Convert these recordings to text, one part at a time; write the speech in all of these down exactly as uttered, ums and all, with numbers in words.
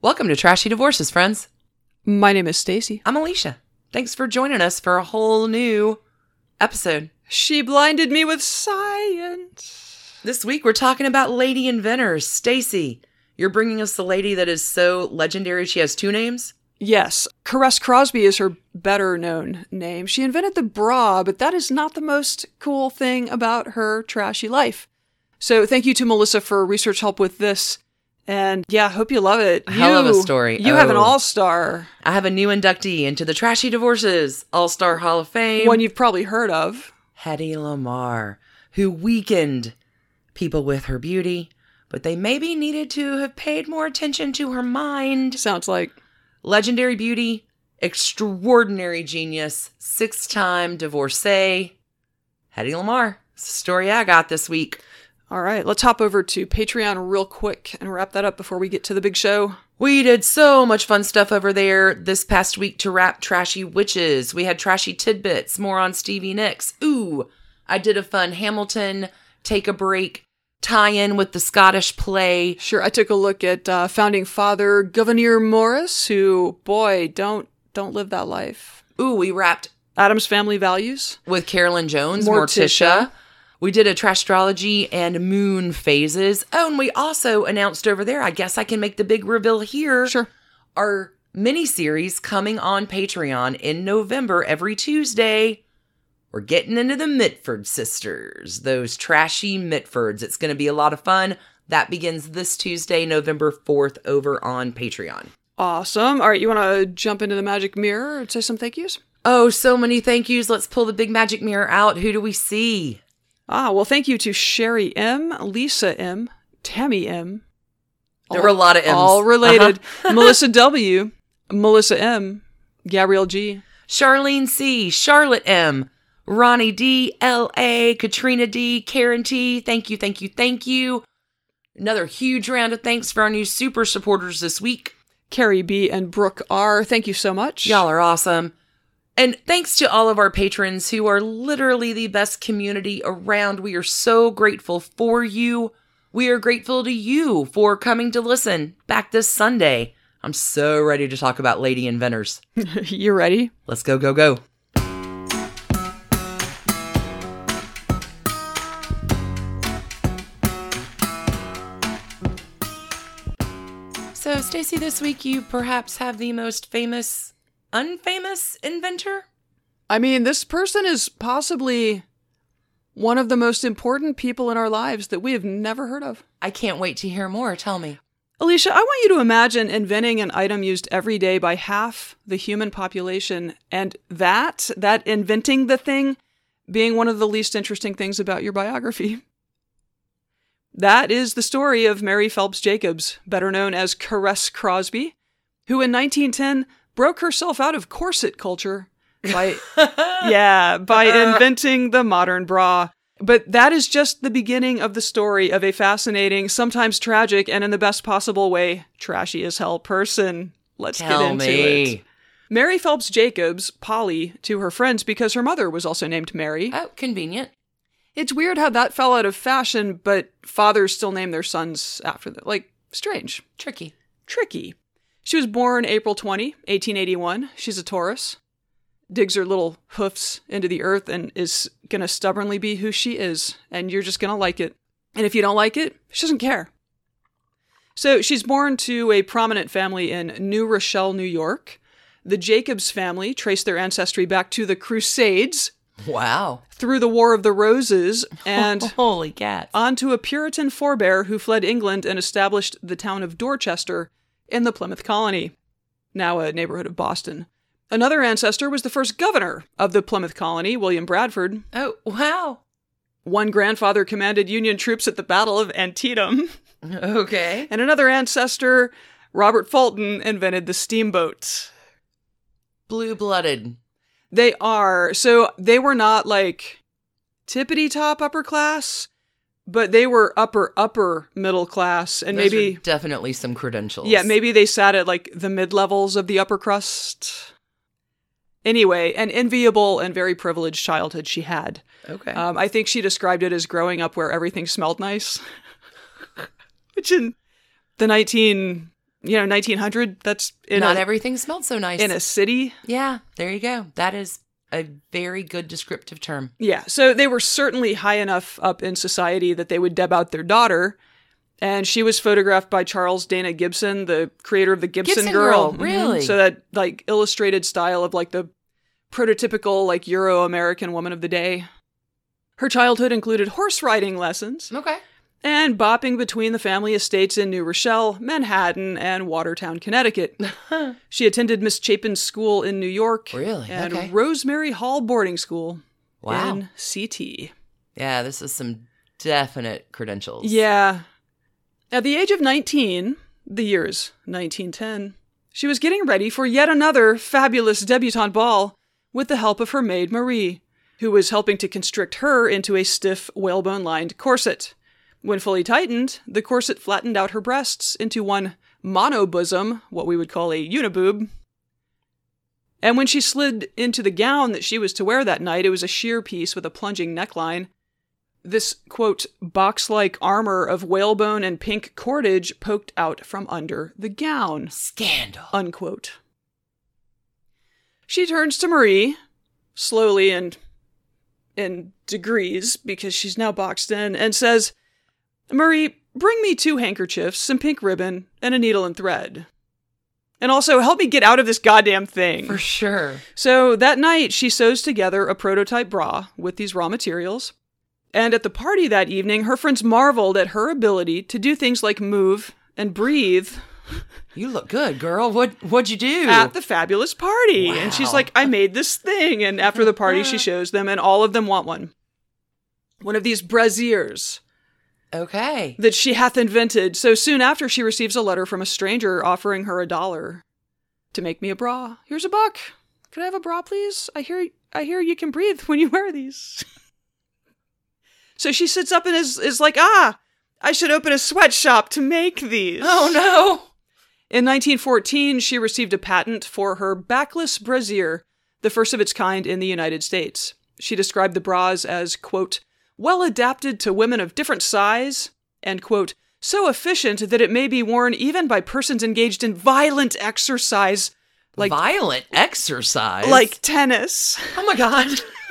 Welcome to Trashy Divorces, friends. My name is Stacy. I'm Alicia. Thanks for joining us for a whole new episode. She blinded me with science. This week we're talking about lady inventors. Stacy, you're bringing us the lady that is so legendary she has two names? Yes. Caress Crosby is her better known name. She invented the bra, but that is not the most cool thing about her trashy life. So thank you to Melissa for research help with this. And yeah, hope you love it. Hell you, of a story. You oh. have an all-star. I have a new inductee into the Trashy Divorces All-Star Hall of Fame. One you've probably heard of. Hedy Lamarr, who weakened people with her beauty, but they maybe needed to have paid more attention to her mind. Sounds like. Legendary beauty, extraordinary genius, six-time divorcee, Hedy Lamarr. It's the story I got this week. All right, let's hop over to Patreon real quick and wrap that up before we get to the big show. We did so much fun stuff over there this past week to wrap Trashy Witches. We had Trashy Tidbits, more on Stevie Nicks. Ooh, I did a fun Hamilton Take a Break tie-in with the Scottish play. Sure, I took a look at uh, founding father Gouverneur Morris, who, boy, don't don't live that life. Ooh, we wrapped Addams Family Values with Carolyn Jones, Morticia. Morticia. We did a Trashrology and moon phases. Oh, and we also announced over there, I guess I can make the big reveal here. Sure. Our mini-series coming on Patreon in November every Tuesday. We're getting into the Mitford sisters, those trashy Mitfords. It's going to be a lot of fun. That begins this Tuesday, November fourth, over on Patreon. Awesome. All right, you want to jump into the magic mirror and say some thank yous? Oh, so many thank yous. Let's pull the big magic mirror out. Who do we see? Ah, well, thank you to Sherry M., Lisa M., Tammy M. There all, were a lot of M's. All related. Uh-huh. Melissa W., Melissa M., Gabrielle G., Charlene C., Charlotte M., Ronnie D., L A., Katrina D., Karen T. Thank you, thank you, thank you. Another huge round of thanks for our new super supporters this week. Carrie B. and Brooke R. Thank you so much. Y'all are awesome. And thanks to all of our patrons who are literally the best community around. We are so grateful for you. We are grateful to you for coming to listen back this Sunday. I'm so ready to talk about lady inventors. You ready? Let's go, go, go. So, Stacy, this week you perhaps have the most famous unfamous inventor? I mean, this person is possibly one of the most important people in our lives that we have never heard of. I can't wait to hear more. Tell me. Alicia, I want you to imagine inventing an item used every day by half the human population, and that, that inventing the thing, being one of the least interesting things about your biography. That is the story of Mary Phelps Jacobs, better known as Caress Crosby, who in nineteen ten broke herself out of corset culture by, yeah, by inventing the modern bra. But that is just the beginning of the story of a fascinating, sometimes tragic, and in the best possible way, trashy as hell person. Let's Tell get into me. it. Mary Phelps Jacobs, Polly, to her friends because her mother was also named Mary. Oh, convenient. It's weird how that fell out of fashion, but fathers still name their sons after them. Like, strange. Tricky. Tricky. She was born April twentieth, eighteen eighty-one. She's a Taurus. Digs her little hoofs into the earth and is going to stubbornly be who she is. And you're just going to like it. And if you don't like it, she doesn't care. So she's born to a prominent family in New Rochelle, New York. The Jacobs family traced their ancestry back to the Crusades. Wow. Through the War of the Roses and holy cats. onto a Puritan forebear who fled England and established the town of Dorchester in the Plymouth colony, now a neighborhood of Boston. Another ancestor was the first governor of the Plymouth colony, William Bradford. Oh, wow. One grandfather commanded Union troops at the Battle of Antietam. Okay. And another ancestor, Robert Fulton, invented the steamboat. Blue-blooded. They are. So they were not like tippity-top upper class, but they were upper, upper middle class. And Those maybe are definitely some credentials. Yeah, maybe they sat at like the mid-levels of the upper crust. Anyway, an enviable and very privileged childhood she had. Okay. Um, I think she described it as growing up where everything smelled nice. Which in the nineteen you know, nineteen hundred, that's in Not a, everything smelled so nice. in a city. Yeah, there you go. That is a very good descriptive term. Yeah, so they were certainly high enough up in society that they would deb out their daughter. And she was photographed by Charles Dana Gibson, the creator of the Gibson, Gibson Girl. Girl, really? Mm-hmm. So that like illustrated style of like the prototypical like Euro-American woman of the day. Her childhood included horse riding lessons Okay. and bopping between the family estates in New Rochelle, Manhattan, and Watertown, Connecticut. She attended Miss Chapin's School in New York. Really? And Okay. Rosemary Hall Boarding School Wow. in C T. Yeah, this is some definite credentials. Yeah. At the age of nineteen, the year's nineteen ten, she was getting ready for yet another fabulous debutante ball with the help of her maid Marie, who was helping to constrict her into a stiff, whalebone-lined corset. When fully tightened, the corset flattened out her breasts into one monobosom, what we would call a uniboob. And when she slid into the gown that she was to wear that night, it was a sheer piece with a plunging neckline. This, quote, box-like armor of whalebone and pink cordage poked out from under the gown. Scandal. Unquote. She turns to Marie, slowly and in degrees, because she's now boxed in, and says, Marie, bring me two handkerchiefs, some pink ribbon, and a needle and thread. And also, help me get out of this goddamn thing. For sure. So that night, she sews together a prototype bra with these raw materials. And at the party that evening, her friends marveled at her ability to do things like move and breathe You look good, girl. What, what'd you do? at the fabulous party. Wow. And she's like, I made this thing. And after the party, she shows them, and all of them want one. One of these brassieres Okay. that she hath invented. So soon after, she receives a letter from a stranger offering her a dollar to make me a bra. Here's a buck. Could I have a bra, please? I hear I hear you can breathe when you wear these. So she sits up and is, is like, ah, I should open a sweatshop to make these. Oh, no. In nineteen fourteen, she received a patent for her backless brassiere, the first of its kind in the United States. She described the bras as, quote, well adapted to women of different size, and, quote, so efficient that it may be worn even by persons engaged in violent exercise, like Violent exercise? like tennis. Oh, my God.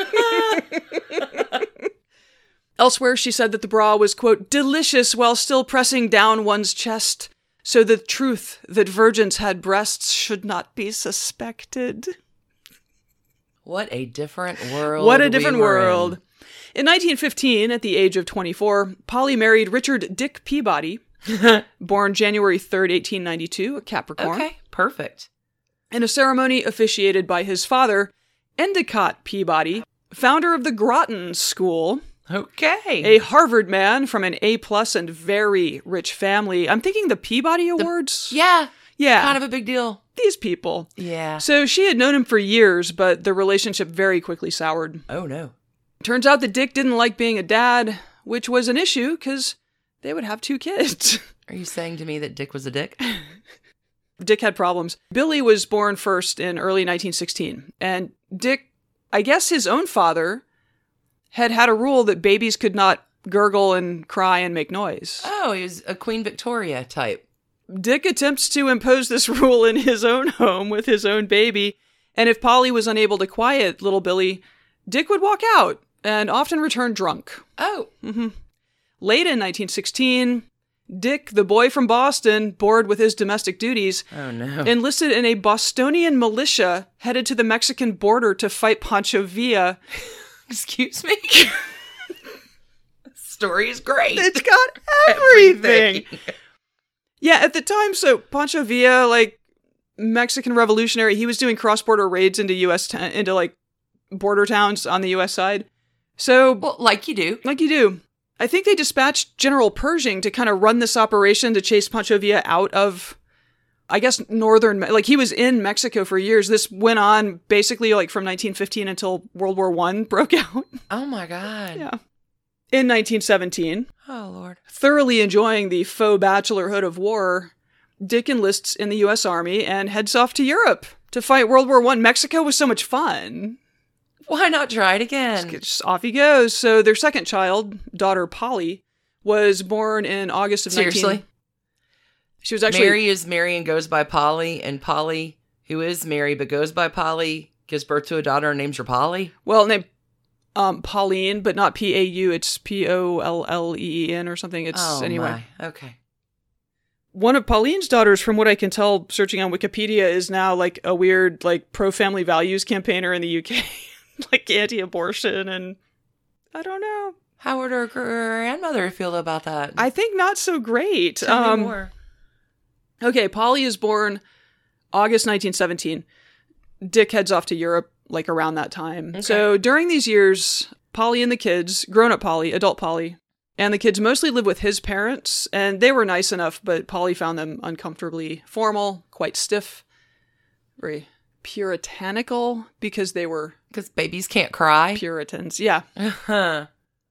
Elsewhere, she said that the bra was, quote, delicious while still pressing down one's chest, so the truth that virgins had breasts should not be suspected. What a different world. What a different we were world. in. In nineteen fifteen, at the age of twenty-four, Polly married Richard Dick Peabody, born January third, eighteen ninety-two, a Capricorn, Okay, perfect. in a ceremony officiated by his father, Endicott Peabody, founder of the Groton School, Okay. a Harvard man from an A-plus and very rich family. I'm thinking the Peabody Awards? Yeah. Yeah. Kind of a big deal. These people. Yeah. So she had known him for years, but the relationship very quickly soured. Oh, no. Turns out that Dick didn't like being a dad, which was an issue because they would have two kids. Are you saying to me that Dick was a dick? Dick had problems. Billy was born first in early nineteen sixteen, and Dick, I guess his own father, had had a rule that babies could not gurgle and cry and make noise. Oh, he was a Queen Victoria type. Dick attempts to impose this rule in his own home with his own baby, and if Polly was unable to quiet little Billy, Dick would walk out and often return drunk. Oh. Mm-hmm. Late in nineteen sixteen, Dick, the boy from Boston, bored with his domestic duties, Oh, no. enlisted in a Bostonian militia headed to the Mexican border to fight Pancho Villa. Excuse me? Story is great. It's got everything. Yeah, at the time, so Pancho Villa, like, Mexican revolutionary, he was doing cross-border raids into U S, ta- into, like, border towns on the U S side. So, Well, like you do. like you do. I think they dispatched General Pershing to kind of run this operation to chase Pancho Villa out of, I guess, northern, like, he was in Mexico for years. This went on basically, like, from nineteen fifteen until World War One broke out. Oh, my God. Yeah. In nineteen seventeen, Oh, Lord. thoroughly enjoying the faux bachelorhood of war, Dick enlists in the U S Army and heads off to Europe to fight World War One. Mexico was so much fun. Why not try it again? Just off he goes. So their second child, daughter Polly, was born in August of Seriously? nineteen She was actually Mary is Mary and goes by Polly, and Polly, who is Mary but goes by Polly, gives birth to a daughter and names her Polly. well named um, Pauline, but not P A U. It's P O L L E E N or something. It's Oh, anyway. my. Okay. One of Pauline's daughters, from what I can tell, searching on Wikipedia, is now like a weird like pro-family values campaigner in the U K, like anti-abortion, and I don't know. How would her grandmother feel about that? I think not so great. Tell Um, me more. Okay, Polly is born August nineteen seventeen. Dick heads off to Europe like around that time. Okay. So during these years, Polly and the kids, grown-up Polly, adult Polly, and the kids mostly live with his parents, and they were nice enough, but Polly found them uncomfortably formal, quite stiff, very puritanical, because they were Because babies can't cry. Puritans. Yeah. Huh.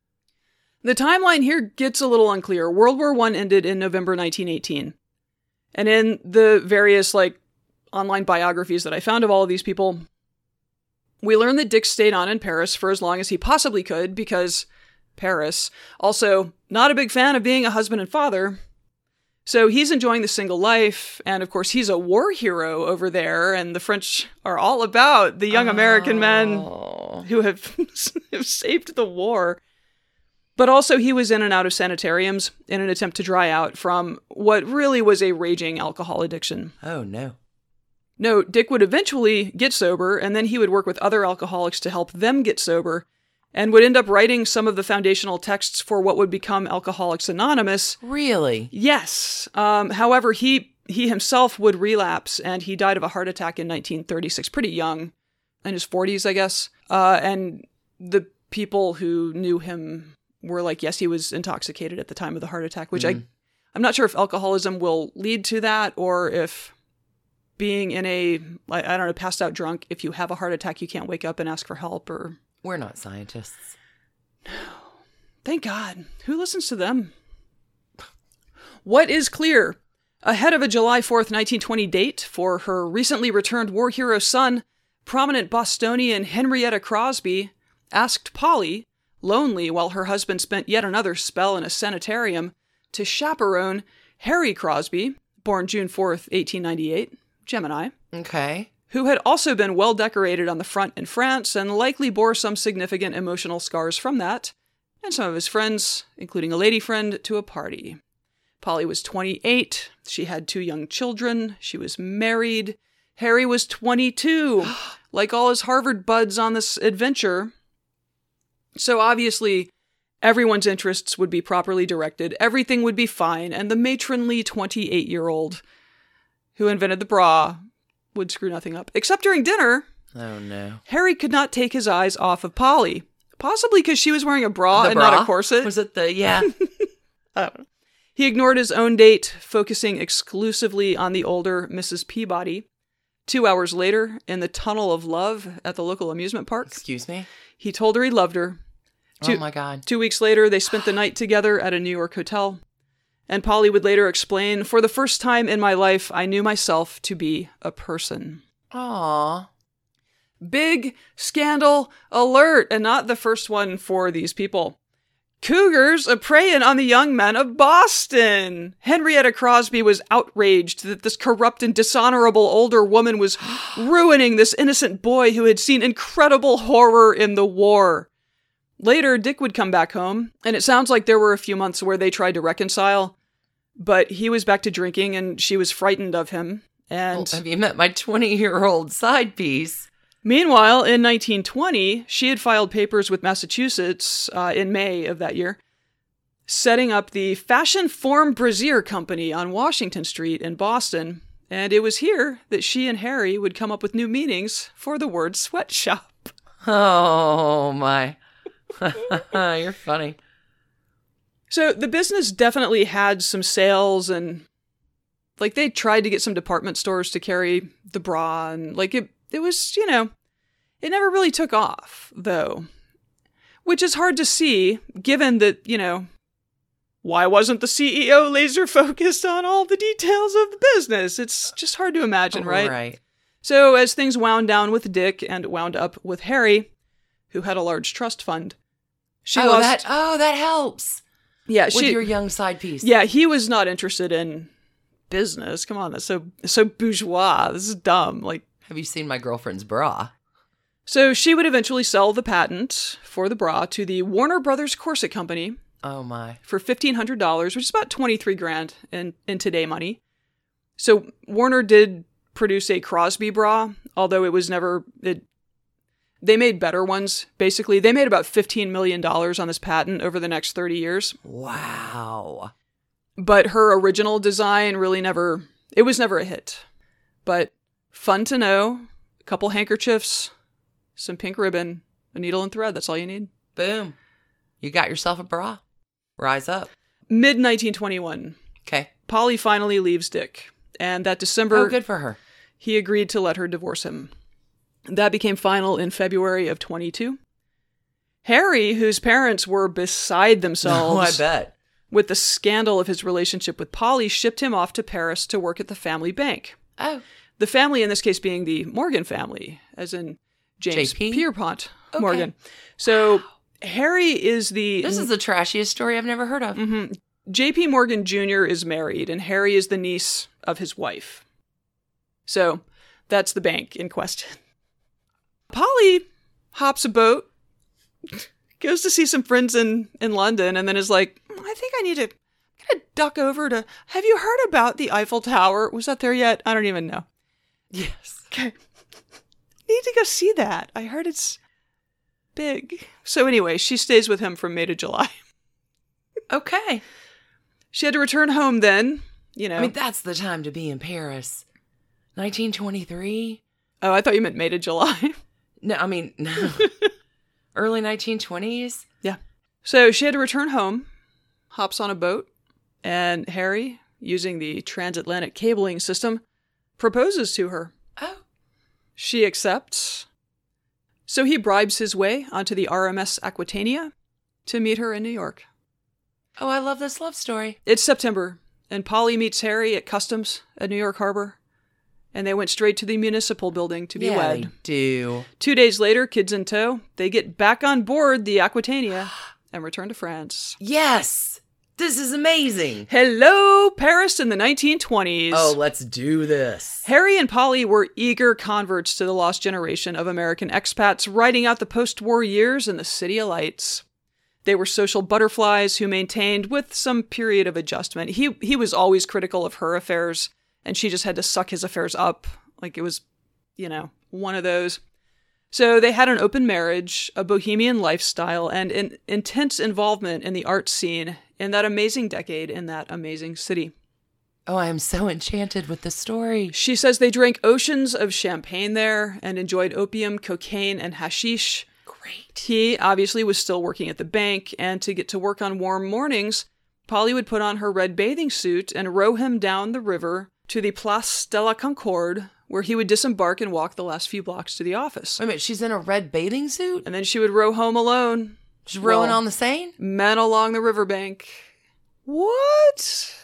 The timeline here gets a little unclear. World War One ended in November nineteen eighteen. And in the various, like, online biographies that I found of all of these people, we learn that Dick stayed on in Paris for as long as he possibly could, because Paris. Also, not a big fan of being a husband and father. So he's enjoying the single life, and of course he's a war hero over there, and the French are all about the young American men Oh. who have, have saved the war. But also he was in and out of sanitariums in an attempt to dry out from what really was a raging alcohol addiction. Oh, no. No, Dick would eventually get sober, and then he would work with other alcoholics to help them get sober, and would end up writing some of the foundational texts for what would become Alcoholics Anonymous. Really? Yes. Um, however, he he himself would relapse, and he died of a heart attack in nineteen thirty-six, pretty young, in his forties, I guess. Uh, and the people who knew him were like, yes, he was intoxicated at the time of the heart attack, which Mm. I, I'm not sure if alcoholism will lead to that, or if being in a, like, I don't know, passed out drunk, if you have a heart attack, you can't wake up and ask for help, or... We're not scientists. Thank God. Who listens to them? What is clear? Ahead of a July fourth, nineteen twenty date for her recently returned war hero son, prominent Bostonian Henrietta Crosby asked Polly, lonely while her husband spent yet another spell in a sanitarium, to chaperone Harry Crosby, born June fourth, eighteen ninety-eight, Gemini, Okay. who had also been well decorated on the front in France and likely bore some significant emotional scars from that, and some of his friends, including a lady friend, to a party. Polly was twenty-eight. She had two young children. She was married. Harry was twenty-two, like all his Harvard buds on this adventure. So obviously, everyone's interests would be properly directed, everything would be fine, and the matronly twenty-eight-year-old who invented the bra would screw nothing up. Except during dinner, Oh, no. Harry could not take his eyes off of Polly. Possibly because she was wearing a bra The and not bra? a corset. Was it the, yeah. I don't know. He ignored his own date, focusing exclusively on the older Missus Peabody. Two hours later, in the tunnel of love at the local amusement park, Excuse me? he told her he loved her. Two, Oh, my God. two weeks later, they spent the night together at a New York hotel. And Polly would later explain, for the first time in my life, I knew myself to be a person. Aw. Big scandal alert, and not the first one for these people. Cougars a preying on the young men of Boston. Henrietta Crosby was outraged that this corrupt and dishonorable older woman was ruining this innocent boy who had seen incredible horror in the war. Later, Dick would come back home, and it sounds like there were a few months where they tried to reconcile, but he was back to drinking, and she was frightened of him. And Well, have you met my twenty-year-old side piece? meanwhile, in nineteen twenty, she had filed papers with Massachusetts uh, in May of that year, setting up the Fashion Form Brassiere Company on Washington Street in Boston, and it was here that she and Harry would come up with new meanings for the word sweatshop. Oh, my. You're funny. So the business definitely had some sales, and like they tried to get some department stores to carry the bra, and like it, it was, you know, it never really took off though, which is hard to see given that, you know, why wasn't the C E O laser focused on all the details of the business? It's just hard to imagine, right? Right. So as things wound down with Dick and wound up with Harry, who had a large trust fund, she oh, lost. that, oh, that helps. yeah, With she. your young side piece. Yeah, he was not interested in business. Come on, that's so so bourgeois. This is dumb. Like, Have you seen my girlfriend's bra? so she would eventually sell the patent for the bra to the Warner Brothers Corset Company Oh my. for fifteen hundred dollars, which is about twenty-three grand in, in today money. So Warner did produce a Crosby bra, although it was never... It, they made better ones, basically. They made about fifteen million dollars on this patent over the next thirty years. Wow. But her original design really never... It was never a hit. But fun to know. A couple handkerchiefs, some pink ribbon, a needle and thread. That's all you need. Boom. You got yourself a bra. Rise up. mid nineteen twenty-one, Okay. Polly finally leaves Dick. And that December, Oh, good for her. he agreed to let her divorce him. That became final in February of twenty-two. Harry, whose parents were beside Oh, I themselves bet. with the scandal of his relationship with Polly, shipped him off to Paris to work at the family bank. Oh. The family in this case being the Morgan family, as in James J P? Pierpont Okay. Morgan. So Harry is the... This is the trashiest story I've never heard of. Mhm. J P Morgan Junior is married, and Harry is the niece of his wife. So that's the bank in question. Polly hops a boat, goes to see some friends in, in London, and then is like, I think I need to kind of duck over to... Have you heard about the Eiffel Tower? Was that there yet? I don't even know. Yes. Okay. Need to go see that. I heard it's big. So anyway, she stays with him from May to July. Okay. She had to return home then, you know. I mean, that's the time to be in Paris. nineteen twenty-three? Oh, I thought you meant May to July. No, I mean, no. Early nineteen twenties? Yeah. So she had to return home, hops on a boat, and Harry, using the transatlantic cabling system, proposes to her. Oh. She accepts. So he bribes his way onto the R M S Aquitania to meet her in New York. Oh, I love this love story. It's September, and Polly meets Harry at customs at New York Harbor, and they went straight to the municipal building to be Yeah, wed. they do. Two days later, kids in tow, they get back on board the Aquitania and return to France. Yes! This is amazing. Hello, Paris in the nineteen twenties. Oh, let's do this. Harry and Polly were eager converts to the lost generation of American expats riding out the post-war years in the City of Lights. They were social butterflies who maintained, with some period of adjustment. He he was always critical of her affairs, and she just had to suck his affairs up. Like it was, you know, one of those. So they had an open marriage, a bohemian lifestyle, and an intense involvement in the art scene in that amazing decade in that amazing city. Oh, I am so enchanted with the story. She says they drank oceans of champagne there and enjoyed opium, cocaine, and hashish. Great. He obviously was still working at the bank, and to get to work on warm mornings, Polly would put on her red bathing suit and row him down the river to the Place de la Concorde, where he would disembark and walk the last few blocks to the office. Wait a minute, she's in a red bathing suit? And then she would row home alone. She's rowing Well, on the Seine? Men along the riverbank. What?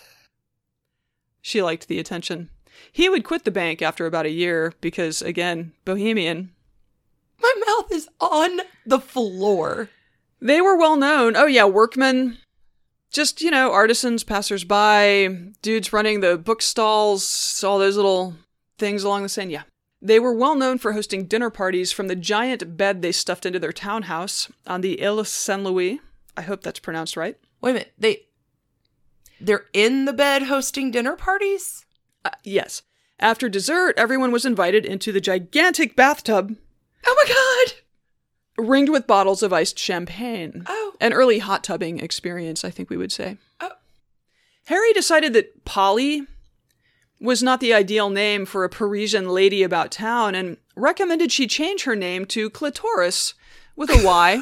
She liked the attention. He would quit the bank after about a year because, again, bohemian. My mouth is on the floor. They were well known. Oh, yeah, workmen. Just, you know, artisans, passersby, dudes running the bookstalls, all those little things along the Seine. Yeah. They were well known for hosting dinner parties from the giant bed they stuffed into their townhouse on the Ile Saint-Louis. I hope that's pronounced right. Wait a minute, they... They're in the bed hosting dinner parties? Uh, yes. After dessert, everyone was invited into the gigantic bathtub, Oh my god! ringed with bottles of iced champagne. Oh. An early hot tubbing experience, I think we would say. Oh. Harry decided that Polly was not the ideal name for a Parisian lady about town and recommended she change her name to Clitoris with a Y.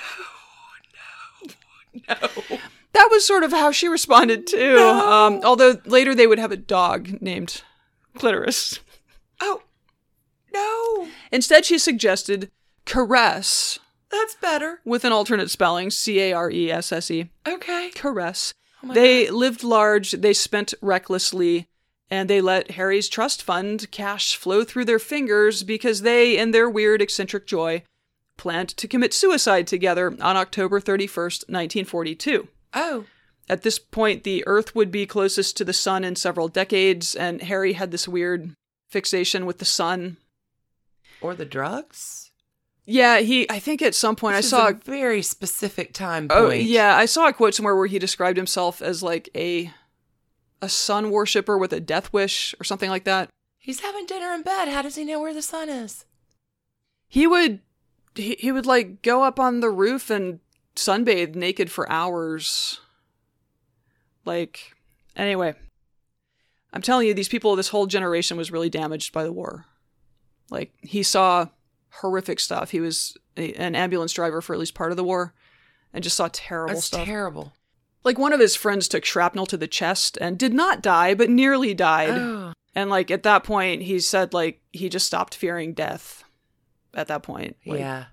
no, no, no. That was sort of how she responded too. No. Um, although later they would have a dog named Clitoris. Oh, no. Instead, she suggested Caress That's better. with an alternate spelling, C A R E S S E. Okay. Caress. Oh my They lived large, they spent recklessly, and they let Harry's trust fund cash flow through their fingers because they, in their weird, eccentric joy, planned to commit suicide together on October thirty-first, nineteen forty-two. Oh. At this point, the Earth would be closest to the sun in several decades, and Harry had this weird fixation with the sun. Or the drugs? Yeah, he, I think at some point This I saw is a very specific time point. Oh, yeah, I saw a quote somewhere where he described himself as like a a sun worshiper with a death wish or something like that. He's having dinner in bed. How does he know where the sun is? He would he, he would like go up on the roof and sunbathe naked for hours. Like, anyway, I'm telling you, these people, this whole generation was really damaged by the war. Like, he saw horrific stuff. He was a, an ambulance driver for at least part of the war and just saw terrible That's stuff. terrible. Like, one of his friends took shrapnel to the chest and did not die, but nearly died. Oh. And, like, at that point, he said, like, he just stopped fearing death at that point. Like, Yeah.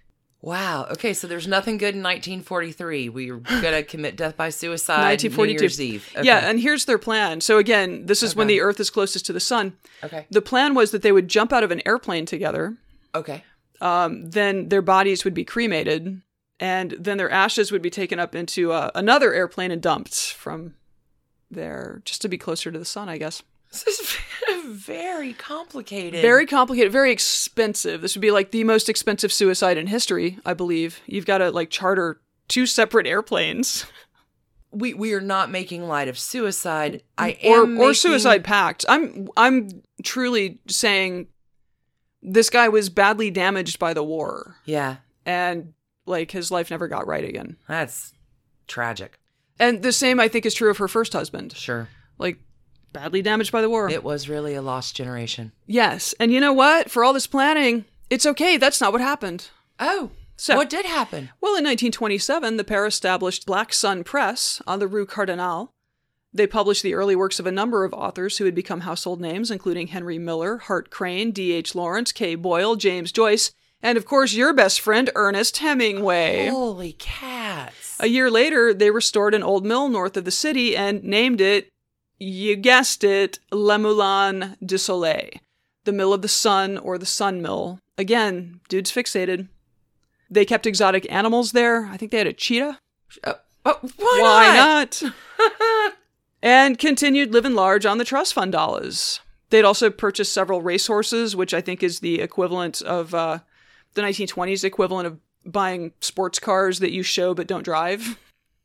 Wow. Okay, so there's nothing good in nineteen forty-three. We were going to commit death by suicide nineteen forty-two. New Year's Eve. Okay. Yeah, and here's their plan. So, again, this is when Okay. the Earth is closest to the sun. Okay. The plan was that they would jump out of an airplane together. Okay. Um, then their bodies would be cremated, and then their ashes would be taken up into uh, another airplane and dumped from there, just to be closer to the sun, I guess. This is very complicated. Very complicated, very expensive. This would be like the most expensive suicide in history, I believe. You've got to like charter two separate airplanes. We we are not making light of suicide. I or am or making... suicide pact. I'm I'm truly saying this guy was badly damaged by the war, Yeah, and like his life never got right again. that's tragic. And the same I think is true of her first husband. Sure. Like badly damaged by the war. It was really a lost generation. Yes. And you know what? For all this planning, it's okay. That's not what happened. Oh, So what did happen? Well, in nineteen twenty-seven, the pair established Black Sun Press on the Rue Cardinal. They published the early works of a number of authors who had become household names, including Henry Miller, Hart Crane, D H Lawrence, Kay Boyle, James Joyce, and of course your best friend, Ernest Hemingway. Holy cats. A year later, they restored an old mill north of the city and named it, you guessed it, Le Moulin du Soleil, the Mill of the Sun or the Sun Mill. Again, dude's fixated. They kept exotic animals there. I think they had a cheetah. Uh, oh, why, Why not? not? And continued living large on the trust fund dollars. They'd also purchased several racehorses, which I think is the equivalent of uh, the nineteen twenties equivalent of buying sports cars that you show but don't drive.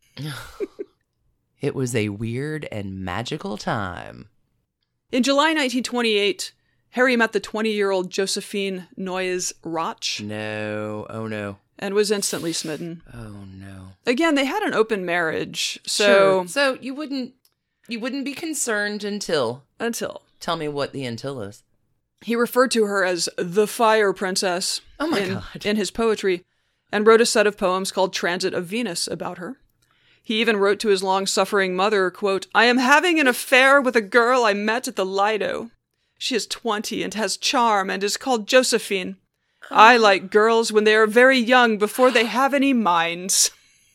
It was a weird and magical time. In July nineteen twenty-eight, Harry met the twenty-year-old Josephine Noyes Roch No. Oh, no. and was instantly smitten. Oh, no. Again, they had an open marriage, so Sure. So you wouldn't you wouldn't be concerned until until tell me what the until is. he referred to her as the Fire Princess Oh my in, God. in his poetry, and wrote a set of poems called Transit of Venus about her. He even wrote to his long-suffering mother, quote, I am having an affair with a girl I met at the Lido. She is twenty and has charm and is called Josephine. I like girls when they are very young before they have any minds.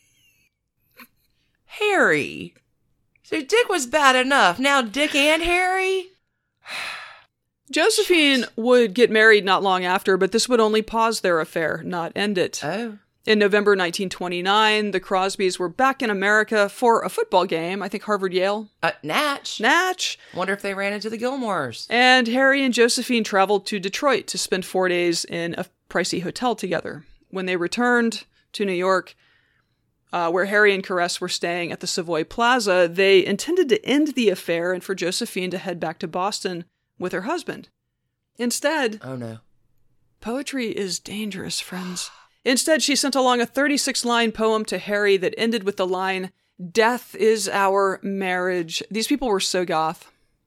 Harry. So Dick was bad enough. Now Dick and Harry? Josephine would get married not long after, but this would only pause their affair, not end it. Oh. In November nineteen twenty-nine, the Crosbys were back in America for a football game, I think Harvard-Yale. Uh, Natch. Natch. Wonder if they ran into the Gilmores. And Harry and Josephine traveled to Detroit to spend four days in a pricey hotel together. When they returned to New York, uh, where Harry and Caress were staying at the Savoy Plaza, they intended to end the affair and for Josephine to head back to Boston with her husband. Instead, Oh, no. poetry is dangerous, friends. Instead, she sent along a thirty-six line poem to Harry that ended with the line, Death is our marriage. These people were so goth.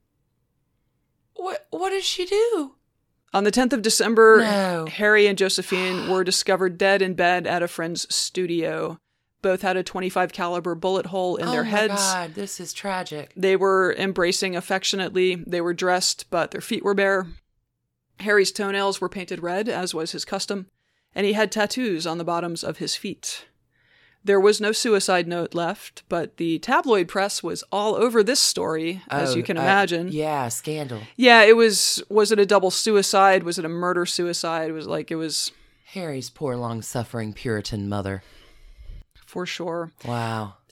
What What does she do? On the tenth of December, No. Harry and Josephine were discovered dead in bed at a friend's studio. Both had a twenty-five caliber bullet hole in oh their my heads. God, this is tragic. They were embracing affectionately. They were dressed, but their feet were bare. Harry's toenails were painted red, as was his custom, and he had tattoos on the bottoms of his feet. There was no suicide note left, but the tabloid press was all over this story, as Oh, you can uh, imagine. yeah, scandal. Yeah, it was, was it a double suicide? Was it a murder suicide? It was like, it was Harry's poor long-suffering Puritan mother. for sure. Wow.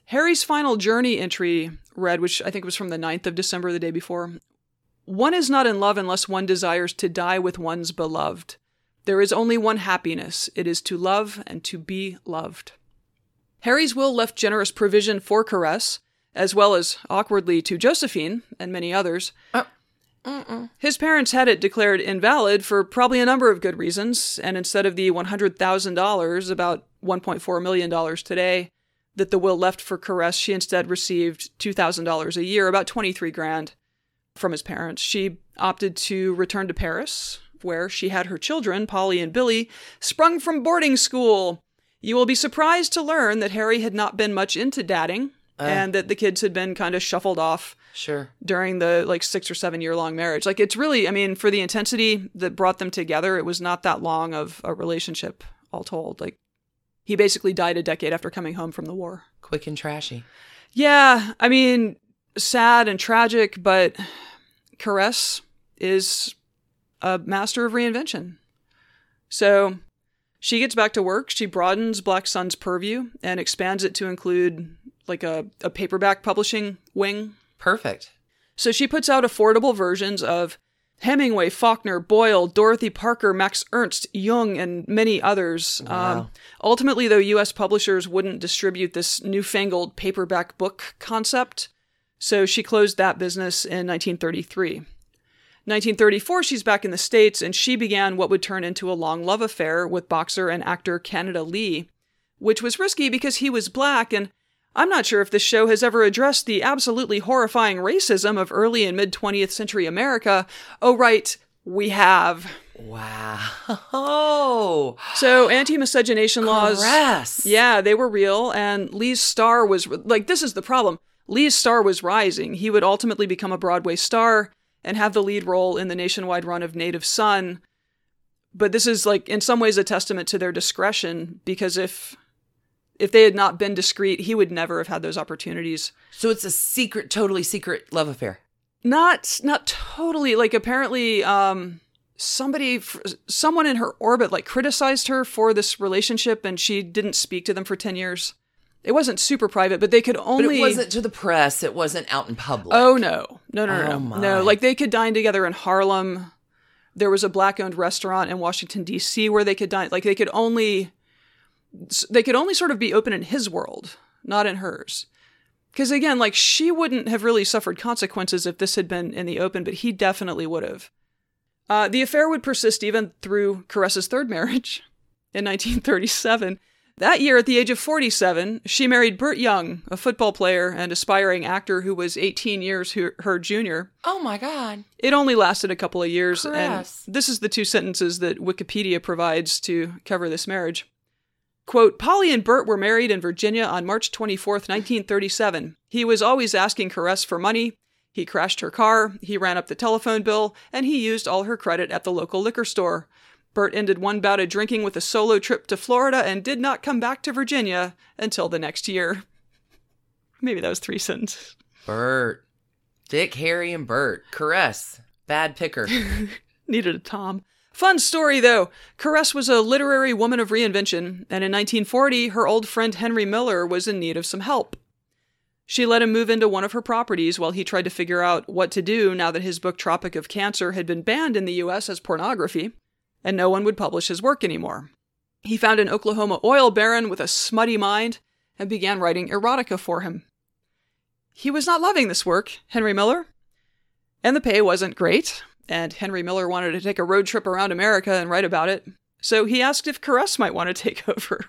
Harry's final journey entry read, which I think was from the ninth of December, the day before. One is not in love unless one desires to die with one's beloved. There is only one happiness. It is to love and to be loved. Harry's will left generous provision for Caress, as well as, awkwardly, to Josephine and many others. Uh, uh-uh. His parents had it declared invalid for probably a number of good reasons, and instead of the one hundred thousand dollars, about one point four million dollars today, that the will left for Caress, she instead received two thousand dollars a year, about twenty-three grand, from his parents. She opted to return to Paris, where she had her children, Polly and Billy, sprung from boarding school. You will be surprised to learn that Harry had not been much into dadding, uh, and that the kids had been kind of shuffled off sure. during the like six or seven year long marriage. Like, it's really, I mean, for the intensity that brought them together, it was not that long of a relationship, all told. Like, he basically died a decade after coming home from the war. Quick and trashy. Yeah, I mean, sad and tragic, but Caress is a master of reinvention. So she gets back to work. She broadens Black Sun's purview and expands it to include like a, a paperback publishing wing. Perfect. So she puts out affordable versions of Hemingway, Faulkner, Boyle, Dorothy Parker, Max Ernst, Jung, and many others. Wow. Um, ultimately, though, U S publishers wouldn't distribute this newfangled paperback book concept, so she closed that business in nineteen thirty-three. nineteen thirty-four, she's back in the States, and she began what would turn into a long love affair with boxer and actor Canada Lee, which was risky because he was black, and I'm not sure if this show has ever addressed the absolutely horrifying racism of early and mid-twentieth century America. Oh, right, we have. Wow. So anti-miscegenation laws, Caress. yeah, they were real, and Lee's star was, like, this is the problem. Lee's star was rising. He would ultimately become a Broadway star and have the lead role in the nationwide run of Native Son. But this is, like, in some ways a testament to their discretion, because if... If they had not been discreet, he would never have had those opportunities. So it's a secret, totally secret love affair. Not, not totally. Like, apparently, um, somebody, someone in her orbit, like, criticized her for this relationship, and she didn't speak to them for ten years. It wasn't super private, but they could only... But it wasn't to the press. It wasn't out in public. Oh, no. No, no, no, Oh, no. my. No, like, they could dine together in Harlem. There was a black-owned restaurant in Washington, D C where they could dine. Like, they could only... They could only sort of be open in his world, not in hers. Because again, like, she wouldn't have really suffered consequences if this had been in the open, but he definitely would have. Uh, the affair would persist even through Caress's third marriage in nineteen thirty-seven. That year, at the age of forty-seven, she married Burt Young, a football player and aspiring actor who was eighteen years her, her junior. Oh my God. It only lasted a couple of years, Caress. and this is the two sentences that Wikipedia provides to cover this marriage. Quote, Polly and Burt were married in Virginia on March twenty-fourth, nineteen thirty-seven. He was always asking Caress for money. He crashed her car. He ran up the telephone bill, and he used all her credit at the local liquor store. Burt ended one bout of drinking with a solo trip to Florida and did not come back to Virginia until the next year. Maybe that was three sentences. Burt. Dick, Harry, and Burt. Caress. Bad picker. Needed a Tom. Fun story, though. Caress was a literary woman of reinvention, and in nineteen forty, her old friend Henry Miller was in need of some help. She let him move into one of her properties while he tried to figure out what to do now that his book Tropic of Cancer had been banned in the U S as pornography, and no one would publish his work anymore. He found an Oklahoma oil baron with a smutty mind and began writing erotica for him. He was not loving this work, Henry Miller, and the pay wasn't great. And Henry Miller wanted to take a road trip around America and write about it, so he asked if Caress might want to take over.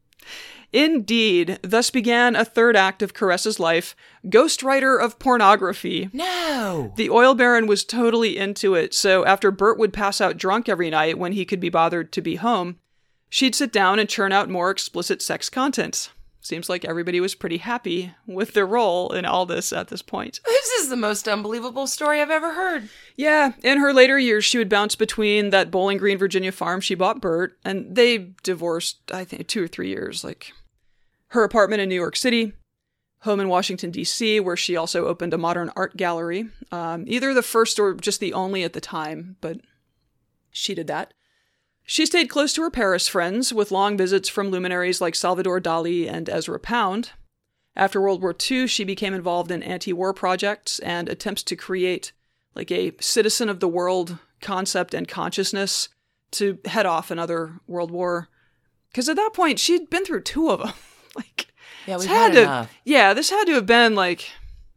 Indeed, thus began a third act of Caress's life, ghostwriter of pornography. No! The oil baron was totally into it, so after Burt would pass out drunk every night when he could be bothered to be home, she'd sit down and churn out more explicit sex content. Seems like everybody was pretty happy with their role in all this at this point. This is the most unbelievable story I've ever heard. Yeah, in her later years, she would bounce between that Bowling Green, Virginia farm she bought Burt, and they divorced, I think, two or three years. Like, her apartment in New York City, home in Washington, D C, where she also opened a modern art gallery. Um, either the first or just the only at the time, but she did that. She stayed close to her Paris friends, with long visits from luminaries like Salvador Dali and Ezra Pound. After World War Two, she became involved in anti-war projects and attempts to create like a citizen of the world concept and consciousness to head off another world war. Because at that point, she'd been through two of them. like, Yeah, we've this had, had to, enough. Yeah, this had to have been like,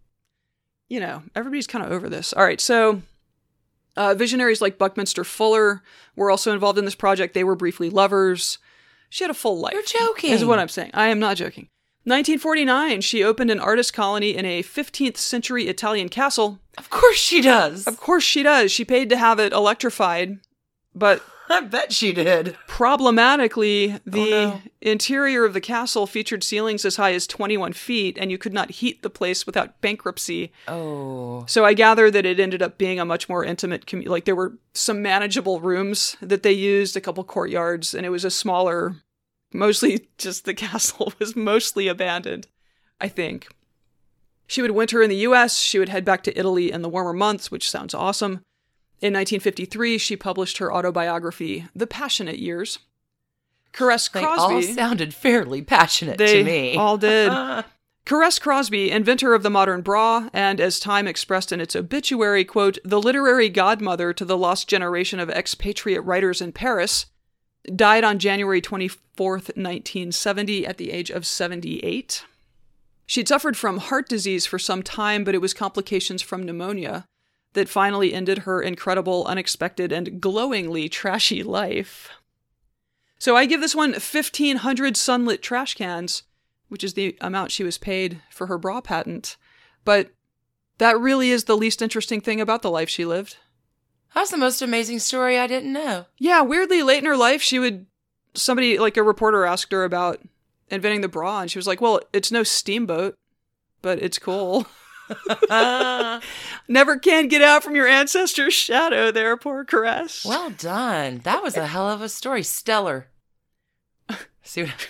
you know, everybody's kind of over this. All right, so uh, visionaries like Buckminster Fuller were also involved in this project. They were briefly lovers. She had a full life. You're joking. Is what I'm saying. I am not joking. nineteen forty-nine, she opened an artist colony in a fifteenth century Italian castle. Of course she does. Of course she does. She paid to have it electrified, but I bet she did. problematically, the Oh, no. interior of the castle featured ceilings as high as twenty-one feet, and you could not heat the place without bankruptcy. Oh. So I gather that it ended up being a much more intimate community. Like there were some manageable rooms that they used, a couple courtyards, and it was a smaller, mostly just the castle was mostly abandoned, I think. She would winter in the U S. She would head back to Italy in the warmer months, which sounds awesome. In nineteen fifty-three, she published her autobiography, The Passionate Years. Caress They Crosby. all sounded fairly passionate They to me. all did. Caress Crosby, inventor of the modern bra, and as Time expressed in its obituary, quote, the literary godmother to the lost generation of expatriate writers in Paris, died on January twenty-fourth, nineteen seventy, at the age of seventy-eight. She'd suffered from heart disease for some time, but it was complications from pneumonia that finally ended her incredible, unexpected, and glowingly trashy life. So I give this one fifteen hundred sunlit trash cans, which is the amount she was paid for her bra patent. But that really is the least interesting thing about the life she lived. That's the most amazing story I didn't know. Yeah, weirdly, late in her life, she would, somebody, like a reporter asked her about inventing the bra, and she was like, well, it's no steamboat, but it's cool. Never can get out from your ancestor's shadow there, poor Caress. Well done. That was a hell of a story. Stellar. See what?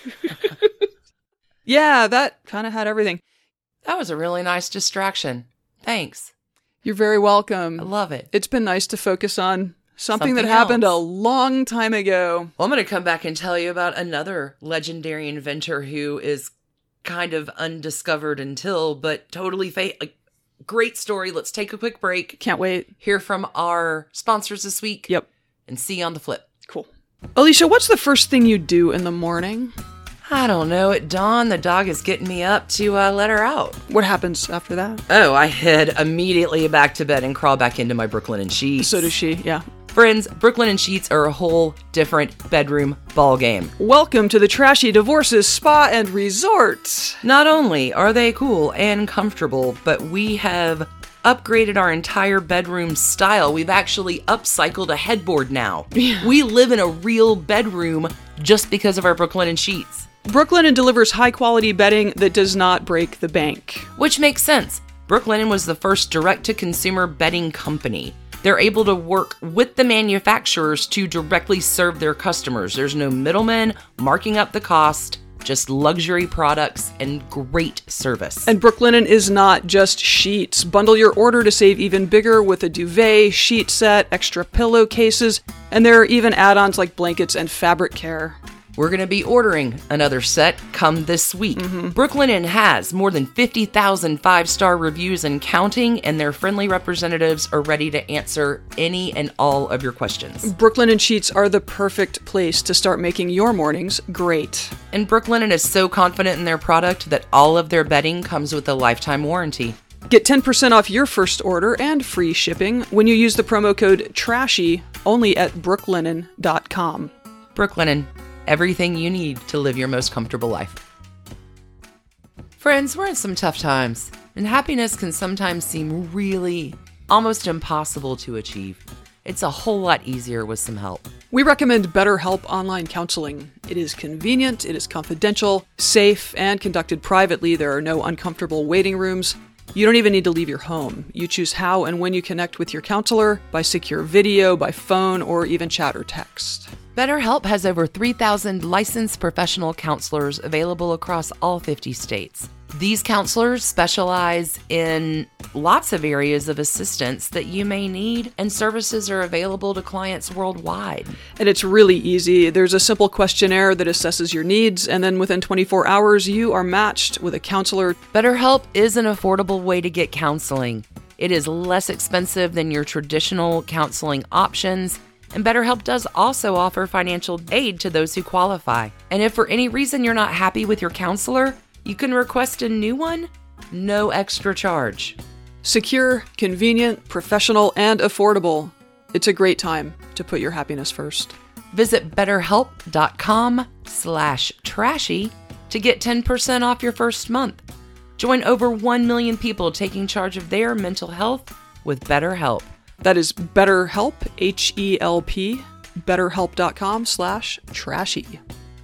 Yeah, that kind of had everything. That was a really nice distraction. Thanks. You're very welcome. I love it. It's been nice to focus on something, Something that happened else. a long time ago. Well, I'm going to come back and tell you about another legendary inventor who is kind of undiscovered until, but totally fa- like, great story. Let's take a quick break. Can't wait. Hear from our sponsors this week. Yep. And see you on the flip. Cool. Alicia, what's the first thing you do in the morning? I don't know. At dawn, the dog is getting me up to uh, let her out. What happens after that? Oh, I head immediately back to bed and crawl back into my Brooklinen sheets. So does she, yeah. Friends, Brooklinen sheets are a whole different bedroom ballgame. Welcome to the Trashy Divorces Spa and Resort. Not only are they cool and comfortable, but we have upgraded our entire bedroom style. We've actually upcycled a headboard now. Yeah. We live in a real bedroom just because of our Brooklinen sheets. Brooklinen delivers high-quality bedding that does not break the bank. Which makes sense. Brooklinen was the first direct-to-consumer bedding company. They're able to work with the manufacturers to directly serve their customers. There's no middlemen marking up the cost, just luxury products and great service. And Brooklinen is not just sheets. Bundle your order to save even bigger with a duvet, sheet set, extra pillowcases, and there are even add-ons like blankets and fabric care. We're going to be ordering another set come this week. Mm-hmm. Brooklinen has more than fifty thousand five-star reviews and counting, and their friendly representatives are ready to answer any and all of your questions. Brooklinen sheets are the perfect place to start making your mornings great. And Brooklinen is so confident in their product that all of their bedding comes with a lifetime warranty. Get ten percent off your first order and free shipping when you use the promo code TRASHY only at brooklinen dot com. Brooklinen. Everything you need to live your most comfortable life. Friends, we're in some tough times, and happiness can sometimes seem really, almost impossible to achieve. It's a whole lot easier with some help. We recommend BetterHelp Online Counseling. It is convenient, it is confidential, safe, and conducted privately. There are no uncomfortable waiting rooms. You don't even need to leave your home. You choose how and when you connect with your counselor by secure video, by phone, or even chat or text. BetterHelp has over three thousand licensed professional counselors available across all fifty states. These counselors specialize in lots of areas of assistance that you may need, and services are available to clients worldwide. And it's really easy. There's a simple questionnaire that assesses your needs, and then within twenty-four hours, you are matched with a counselor. BetterHelp is an affordable way to get counseling. It is less expensive than your traditional counseling options, and BetterHelp does also offer financial aid to those who qualify. And if for any reason you're not happy with your counselor, you can request a new one, no extra charge. Secure, convenient, professional, and affordable. It's a great time to put your happiness first. Visit betterhelp.com slash trashy to get ten percent off your first month. Join over one million people taking charge of their mental health with BetterHelp. That is BetterHelp, H E L P, betterhelp.com slash trashy.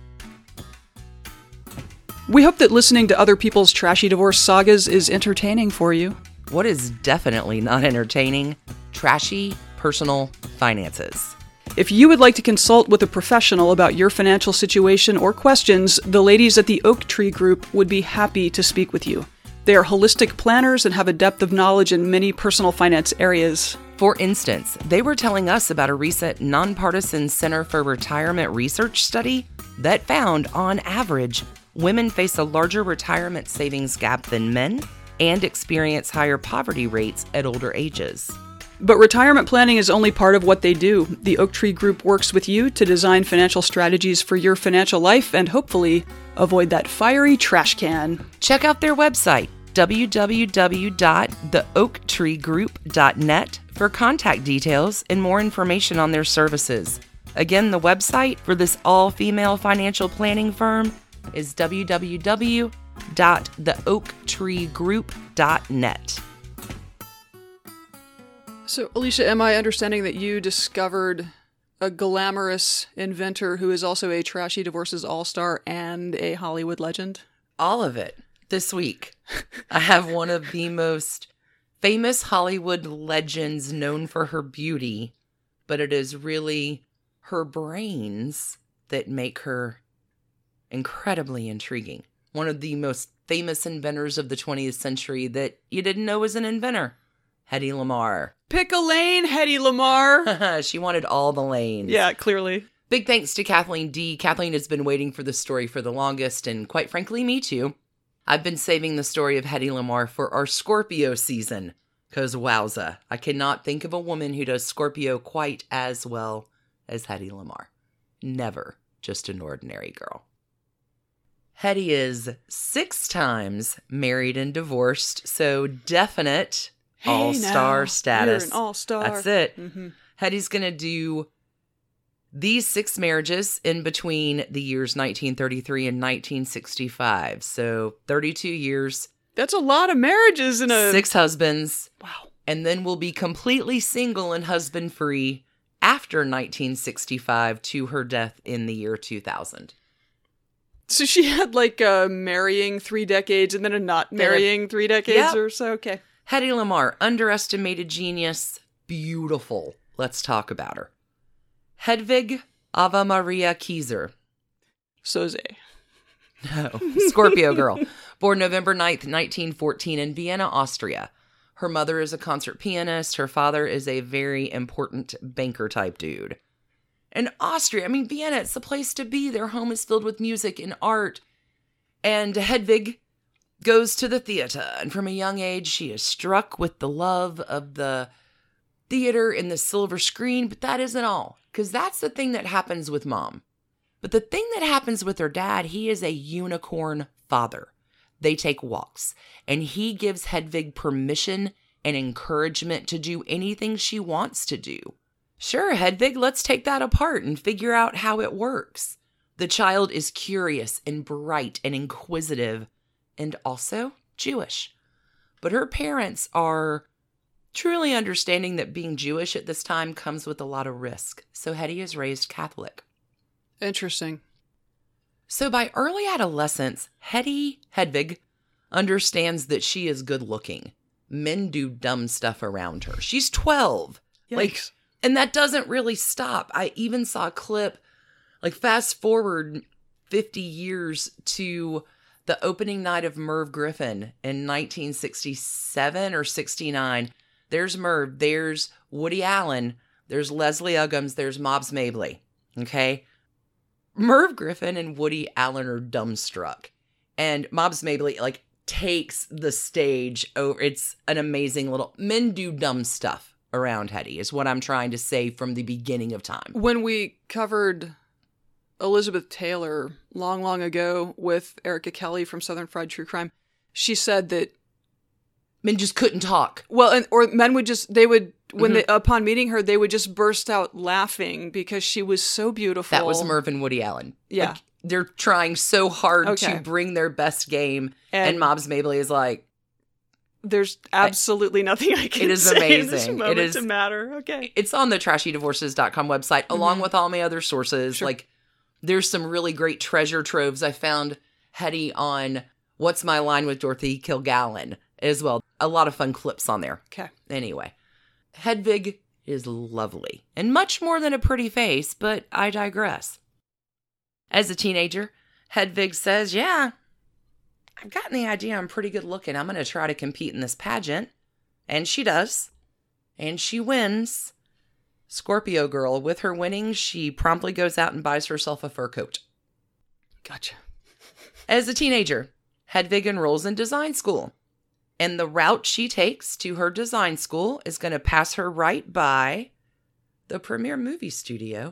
We hope that listening to other people's trashy divorce sagas is entertaining for you. What is definitely not entertaining? Trashy personal finances. If you would like to consult with a professional about your financial situation or questions, the ladies at the Oak Tree Group would be happy to speak with you. They are holistic planners and have a depth of knowledge in many personal finance areas. For instance, they were telling us about a recent nonpartisan Center for Retirement research study that found, on average, women face a larger retirement savings gap than men and experience higher poverty rates at older ages. But retirement planning is only part of what they do. The Oak Tree Group works with you to design financial strategies for your financial life and hopefully avoid that fiery trash can. Check out their website, w w w dot the oak tree group dot net, for contact details and more information on their services. Again, the website for this all-female financial planning firm is w w w dot the oak tree group dot net. So, Alicia, am I understanding that you discovered a glamorous inventor who is also a trashy divorces all-star and a Hollywood legend? All of it this week. I have one of the most famous Hollywood legends known for her beauty, but it is really her brains that make her incredibly intriguing. One of the most famous inventors of the twentieth century that you didn't know was an inventor. Hedy Lamarr. Pick a lane, Hedy Lamarr. She wanted all the lanes. Yeah, clearly. Big thanks to Kathleen D. Kathleen has been waiting for this story for the longest, and quite frankly, me too. I've been saving the story of Hedy Lamarr for our Scorpio season, because wowza, I cannot think of a woman who does Scorpio quite as well as Hedy Lamarr. Never just an ordinary girl. Hedy is six times married and divorced, so definite Hey, all-star now, status. You're an all-star. That's it. Mm-hmm. Hedy's going to do these six marriages in between the years nineteen thirty-three and nineteen sixty-five. So thirty-two years. That's a lot of marriages in a... Six husbands. Wow. And then will be completely single and husband-free after nineteen sixty-five to her death in the year two thousand. So she had like a marrying three decades and then a not marrying a, three decades yep. or so? Okay. Hedy Lamarr, underestimated genius, beautiful. Let's talk about her. Hedvig Ava Maria Kieser. Soze. No, Scorpio girl. Born November ninth, nineteen fourteen in Vienna, Austria. Her mother is a concert pianist. Her father is a very important banker type dude. And Austria, I mean, Vienna, it's the place to be. Their home is filled with music and art. And Hedvig goes to the theater, and from a young age, she is struck with the love of the theater and the silver screen, but that isn't all, because that's the thing that happens with mom. But the thing that happens with her dad, he is a unicorn father. They take walks, and he gives Hedvig permission and encouragement to do anything she wants to do. Sure, Hedvig, let's take that apart and figure out how it works. The child is curious and bright and inquisitive, and also Jewish. But her parents are truly understanding that being Jewish at this time comes with a lot of risk. So Hedy is raised Catholic. Interesting. So by early adolescence, Hedy, Hedvig, understands that she is good looking. Men do dumb stuff around her. She's twelve. Yikes. Like, and that doesn't really stop. I even saw a clip Like, fast forward fifty years to the opening night of Merv Griffin in nineteen sixty-seven or sixty-nine. There's Merv, there's Woody Allen, there's Leslie Uggams, there's Mobs Mabley. Okay? Merv Griffin and Woody Allen are dumbstruck. And Mobs Mabley, like, takes the stage over. It's an amazing little... Men do dumb stuff around Hetty, is what I'm trying to say from the beginning of time. When we covered Elizabeth Taylor long, long ago with Erica Kelly from Southern Fried True Crime, she said that men just couldn't talk. Well, and or men would just, they would, when Mm-hmm. they, upon meeting her, they would just burst out laughing because she was so beautiful. That was Merv and Woody Allen. Yeah. Like, they're trying so hard Okay. to bring their best game. And- And, Mobs Mabley is like, There's absolutely nothing I can It is say in this amazing. It moment is- to matter. Okay. it's on the trashy divorces dot com website, along Mhm. with all my other sources. Sure. Like, there's some really great treasure troves. I found Hetty on What's My Line with Dorothy Kilgallen as well. A lot of fun clips on there. Okay. Anyway, Hedvig is lovely and much more than a pretty face, but I digress. As a teenager, Hedvig says, yeah, I've gotten the idea I'm pretty good looking. I'm going to try to compete in this pageant. And she does. And she wins. Scorpio girl, with her winning, she promptly goes out and buys herself a fur coat. Gotcha. As a teenager, Hedvig enrolls in design school. And the route she takes to her design school is going to pass her right by the premier movie studio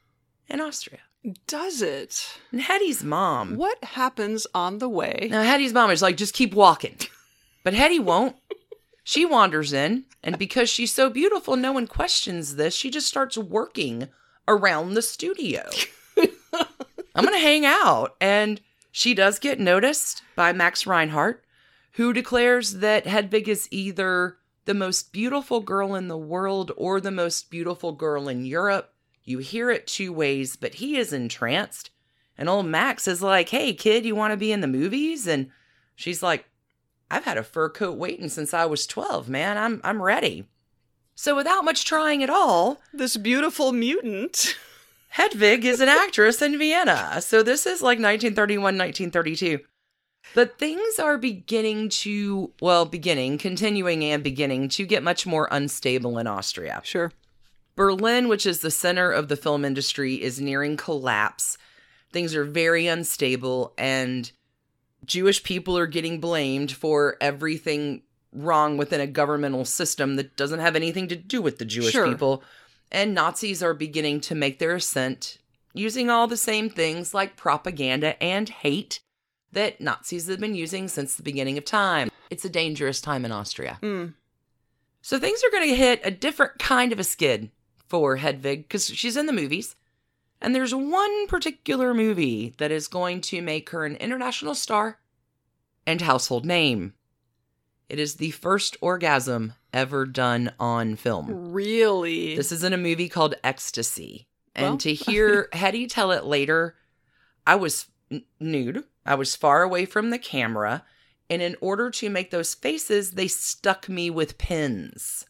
in Austria. Does it? And Hetty's mom. What happens on the way? Now, Hetty's mom is like, just keep walking. But Hetty won't. She wanders in, and because she's so beautiful, no one questions this. She just starts working around the studio. I'm going to hang out. And she does get noticed by Max Reinhardt, who declares that Hedvig is either the most beautiful girl in the world or the most beautiful girl in Europe. You hear it two ways, but he is entranced. And old Max is like, hey, kid, you want to be in the movies? And she's like, I've had a fur coat waiting since I was twelve, man. I'm I'm ready. So without much trying at all, This beautiful mutant. Hedvig is an actress in Vienna. So this is like nineteen thirty-one, nineteen thirty-two. But things are beginning to, well, beginning, continuing and beginning to get much more unstable in Austria. Sure. Berlin, which is the center of the film industry, is nearing collapse. Things are very unstable, and Jewish people are getting blamed for everything wrong within a governmental system that doesn't have anything to do with the Jewish Sure. people. And Nazis are beginning to make their ascent, using all the same things like propaganda and hate that Nazis have been using since the beginning of time. It's a dangerous time in Austria. Mm. So things are going to hit a different kind of a skid for Hedvig, because she's in the movies. And there's one particular movie that is going to make her an international star and household name. It is the first orgasm ever done on film. Really? This is in a movie called Ecstasy. And Well, to hear Hetty tell it later, I was n- nude. I was far away from the camera. And in order to make those faces, they stuck me with pins.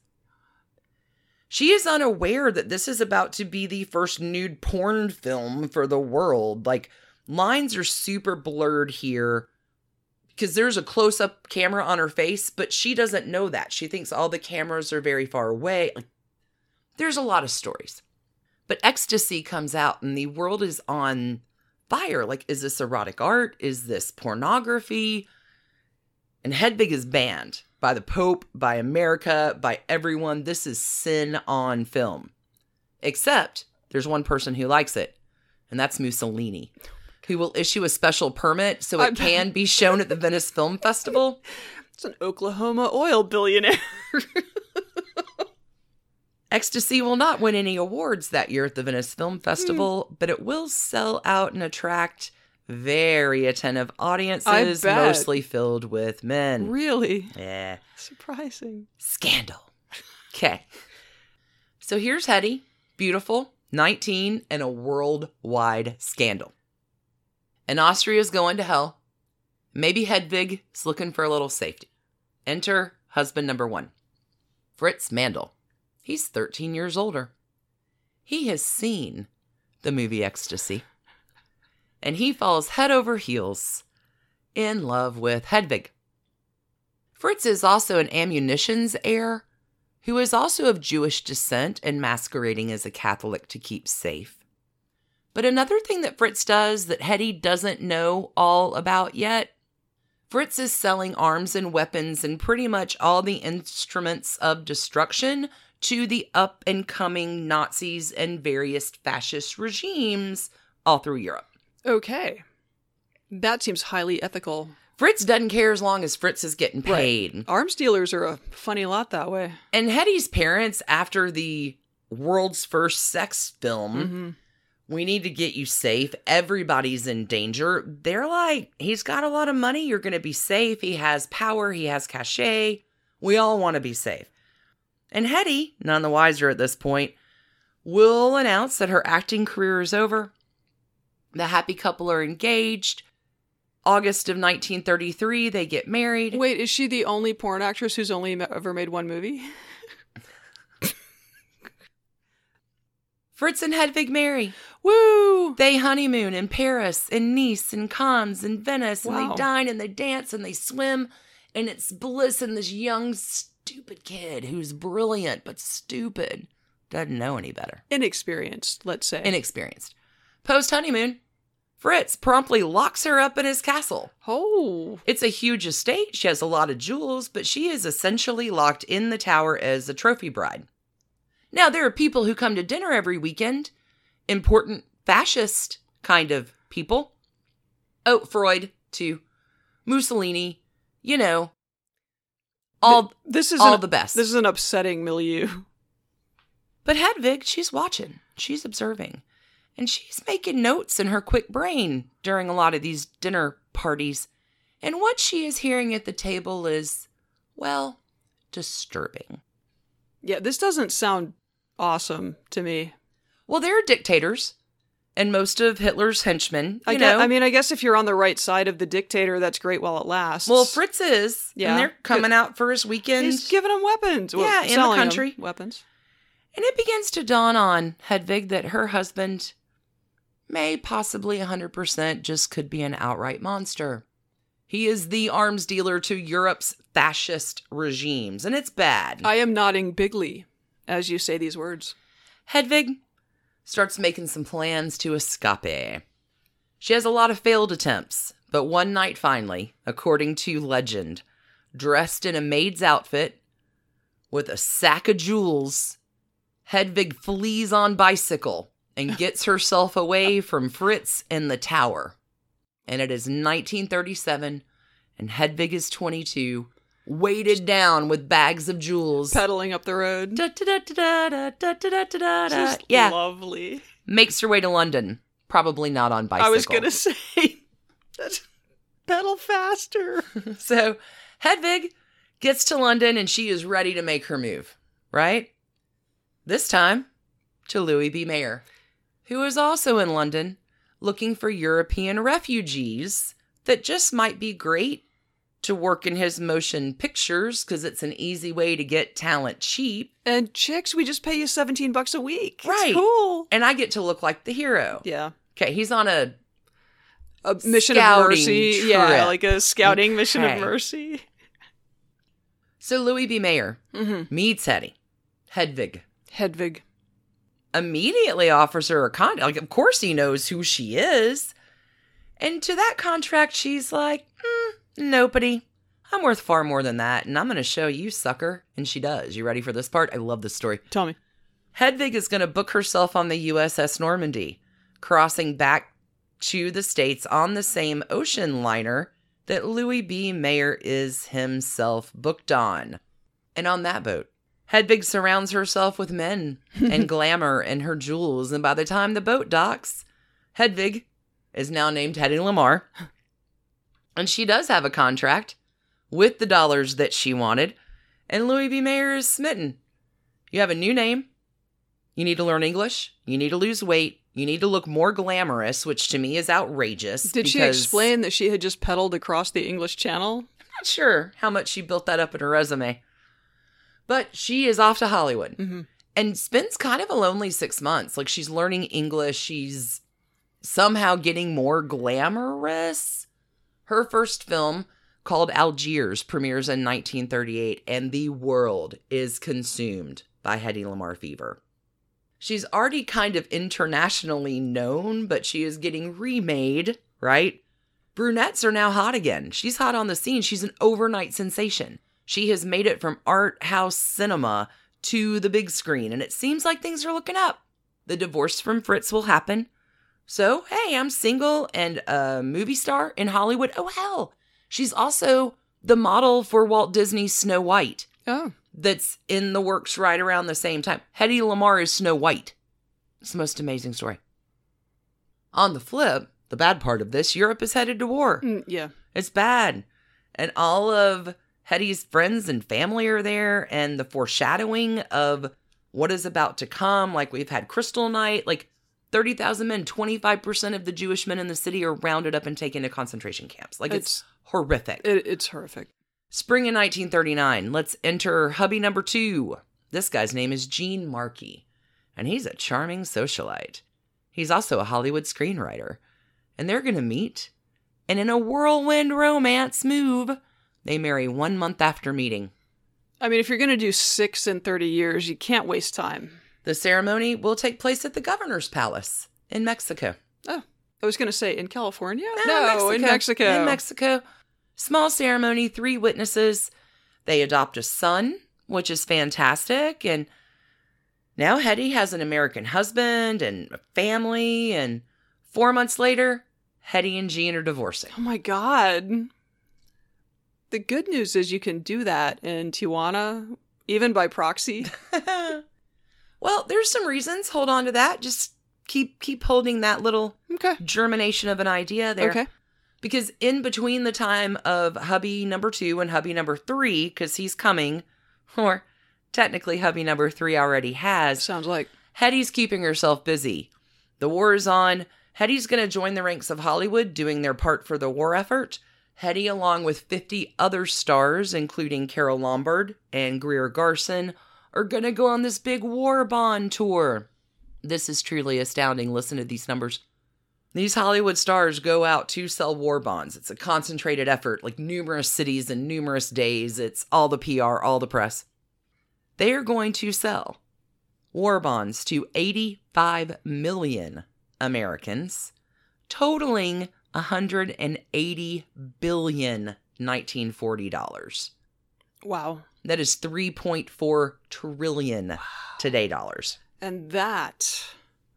She is unaware that this is about to be the first nude porn film for the world. Like, lines are super blurred here because there's a close-up camera on her face, but she doesn't know that. She thinks all the cameras are very far away. Like, there's a lot of stories. But Ecstasy comes out and the world is on fire. Like, is this erotic art? Is this pornography? And Hedvig is banned by the Pope, by America, by everyone. This is sin on film. Except there's one person who likes it, and that's Mussolini, who will issue a special permit so I it bet. can be shown at the Venice Film Festival. It's an Oklahoma oil billionaire. Ecstasy will not win any awards that year at the Venice Film Festival, Hmm. but it will sell out and attract very attentive audiences, bet. mostly filled with men. Really? Yeah. Surprising. Scandal. Okay. So here's Hetty, beautiful, nineteen, and a worldwide scandal. And Austria's going to hell. Maybe Hedvig is looking for a little safety. Enter husband number one, Fritz Mandl. He's thirteen years older. He has seen the movie Ecstasy. And he falls head over heels in love with Hedwig. Fritz is also an ammunitions heir who is also of Jewish descent and masquerading as a Catholic to keep safe. But another thing that Fritz does that Hetty doesn't know all about yet, Fritz is selling arms and weapons and pretty much all the instruments of destruction to the up-and-coming Nazis and various fascist regimes all through Europe. Okay. That seems highly ethical. Fritz doesn't care as long as Fritz is getting paid. Right. Arms dealers are a funny lot that way. And Hetty's parents, after the world's first sex film, Mm-hmm. we need to get you safe. Everybody's in danger. They're like, he's got a lot of money. You're going to be safe. He has power. He has cachet. We all want to be safe. And Hetty, none the wiser at this point, will announce that her acting career is over. The happy couple are engaged. August of nineteen thirty-three, they get married. Wait, is she the only porn actress who's only ever made one movie? Fritz and Hedwig marry. Woo! They honeymoon in Paris and Nice and Cannes and Venice. And Wow. they dine and they dance and they swim. And it's bliss and this young, stupid kid who's brilliant but stupid. Doesn't know any better. Inexperienced, let's say. Inexperienced. Post-honeymoon, Fritz promptly locks her up in his castle. Oh. It's a huge estate. She has a lot of jewels, but she is essentially locked in the tower as a trophy bride. Now, there are people who come to dinner every weekend. Important fascist kind of people. Oh, Freud, too. Mussolini. You know. All, this is all an, the best. This is an upsetting milieu. But Hedwig, she's watching. She's observing. And she's making notes in her quick brain during a lot of these dinner parties. And what she is hearing at the table is, well, disturbing. Yeah, this doesn't sound awesome to me. Well, there are dictators and most of Hitler's henchmen, you I, know. guess, I mean, I guess if you're on the right side of the dictator, that's great while it lasts. Well, Fritz is. Yeah. And they're coming out for his weekend. He's giving them weapons. Well, Yeah, in the selling them country. weapons. And it begins to dawn on Hedwig that her husband may possibly one hundred percent just could be an outright monster. He is the arms dealer to Europe's fascist regimes, and it's bad. I am nodding bigly as you say these words. Hedwig starts making some plans to escape. She has a lot of failed attempts, but one night finally, according to legend, dressed in a maid's outfit with a sack of jewels, Hedwig flees on bicycle and gets herself away from Fritz in the tower. And it is nineteen thirty-seven, and Hedwig is twenty-two, weighted down with bags of jewels. Pedaling up the road. Da, da, da, da, da, da, da, da, da, da. Just Yeah, lovely. makes her way to London. Probably not on bicycle. I was going to say, that's, pedal faster. So Hedwig gets to London and she is ready to make her move, right? This time to Louis B. Mayer, who is also in London looking for European refugees that just might be great to work in his motion pictures because it's an easy way to get talent cheap. And chicks, we just pay you seventeen bucks a week. It's Right. cool. And I get to look like the hero. Yeah. Okay, he's on a A mission of Scouting mercy. trip. Yeah, like a scouting mission Okay. of mercy. So Louis B. Mayer Mm-hmm. meets Hetty. Hedwig Hedwig. immediately offers her a contract. Like, of course he knows who she is. And to that contract, she's like, mm, nobody. I'm worth far more than that, and I'm going to show you, sucker. And she does. You ready for this part? I love this story. Tell me. Hedwig is going to book herself on the U S S Normandy, crossing back to the States on the same ocean liner that Louis B. Mayer is himself booked on. And on that boat, Hedwig surrounds herself with men and glamour and her jewels, and by the time the boat docks, Hedwig is now named Hetty Lamar, and she does have a contract with the dollars that she wanted, and Louis B. Mayer is smitten. You have a new name. You need to learn English. You need to lose weight. You need to look more glamorous, which to me is outrageous. Did she because explain that she had just pedaled across the English Channel? I'm not sure how much she built that up in her resume. But she is off to Hollywood. Mm-hmm. and spends kind of a lonely six months. Like, she's learning English. She's somehow getting more glamorous. Her first film, called Algiers, premieres in nineteen thirty-eight, and the world is consumed by Hedy Lamarr fever. She's already kind of internationally known, but she is getting remade, right? Brunettes are now hot again. She's hot on the scene. She's an overnight sensation. She has made it from art house cinema to the big screen, and it seems like things are looking up. The divorce from Fritz will happen. So, hey, I'm single and a movie star in Hollywood. Oh, hell. She's also the model for Walt Disney's Snow White. Oh. That's in the works right around the same time. Hedy Lamarr is Snow White. It's the most amazing story. On the flip, the bad part of this, Europe is headed to war. Mm, yeah. It's bad. And all of Hedy's friends and family are there, and the foreshadowing of what is about to come. Like, we've had Crystal Night. Like, thirty thousand men, twenty-five percent of the Jewish men in the city are rounded up and taken to concentration camps. Like, it's, it's horrific. It, it's horrific. Spring of nineteen thirty-nine. Let's enter hubby number two. This guy's name is Gene Markey, and he's a charming socialite. He's also a Hollywood screenwriter. And they're going to meet, and in a whirlwind romance move, they marry one month after meeting. I mean, if you're going to do six in thirty years, you can't waste time. The ceremony will take place at the governor's palace in Mexico. Oh, I was going to say in California? No, no Mexico. in Mexico. In Mexico. Small ceremony, three witnesses. They adopt a son, which is fantastic. And now Hedy has an American husband and a family. And four months later, Hedy and Gene are divorcing. Oh my God. The good news is you can do that in Tijuana, even by proxy. Well, there's some reasons. Hold on to that. Just keep keep holding that little okay. germination of an idea there. Okay. Because in between the time of hubby number two and hubby number three, because he's coming, or technically hubby number three already has. Sounds like. Hedy's keeping herself busy. The war is on. Hedy's going to join the ranks of Hollywood, doing their part for the war effort. Hedy, along with fifty other stars, including Carole Lombard and Greer Garson, are going to go on this big war bond tour. This is truly astounding. Listen to these numbers. These Hollywood stars go out to sell war bonds. It's a concentrated effort, like numerous cities and numerous days. It's all the P R, all the press. They are going to sell war bonds to eighty-five million Americans, totaling one hundred eighty billion nineteen forty dollars. Wow. That is three point four trillion wow. today dollars. And that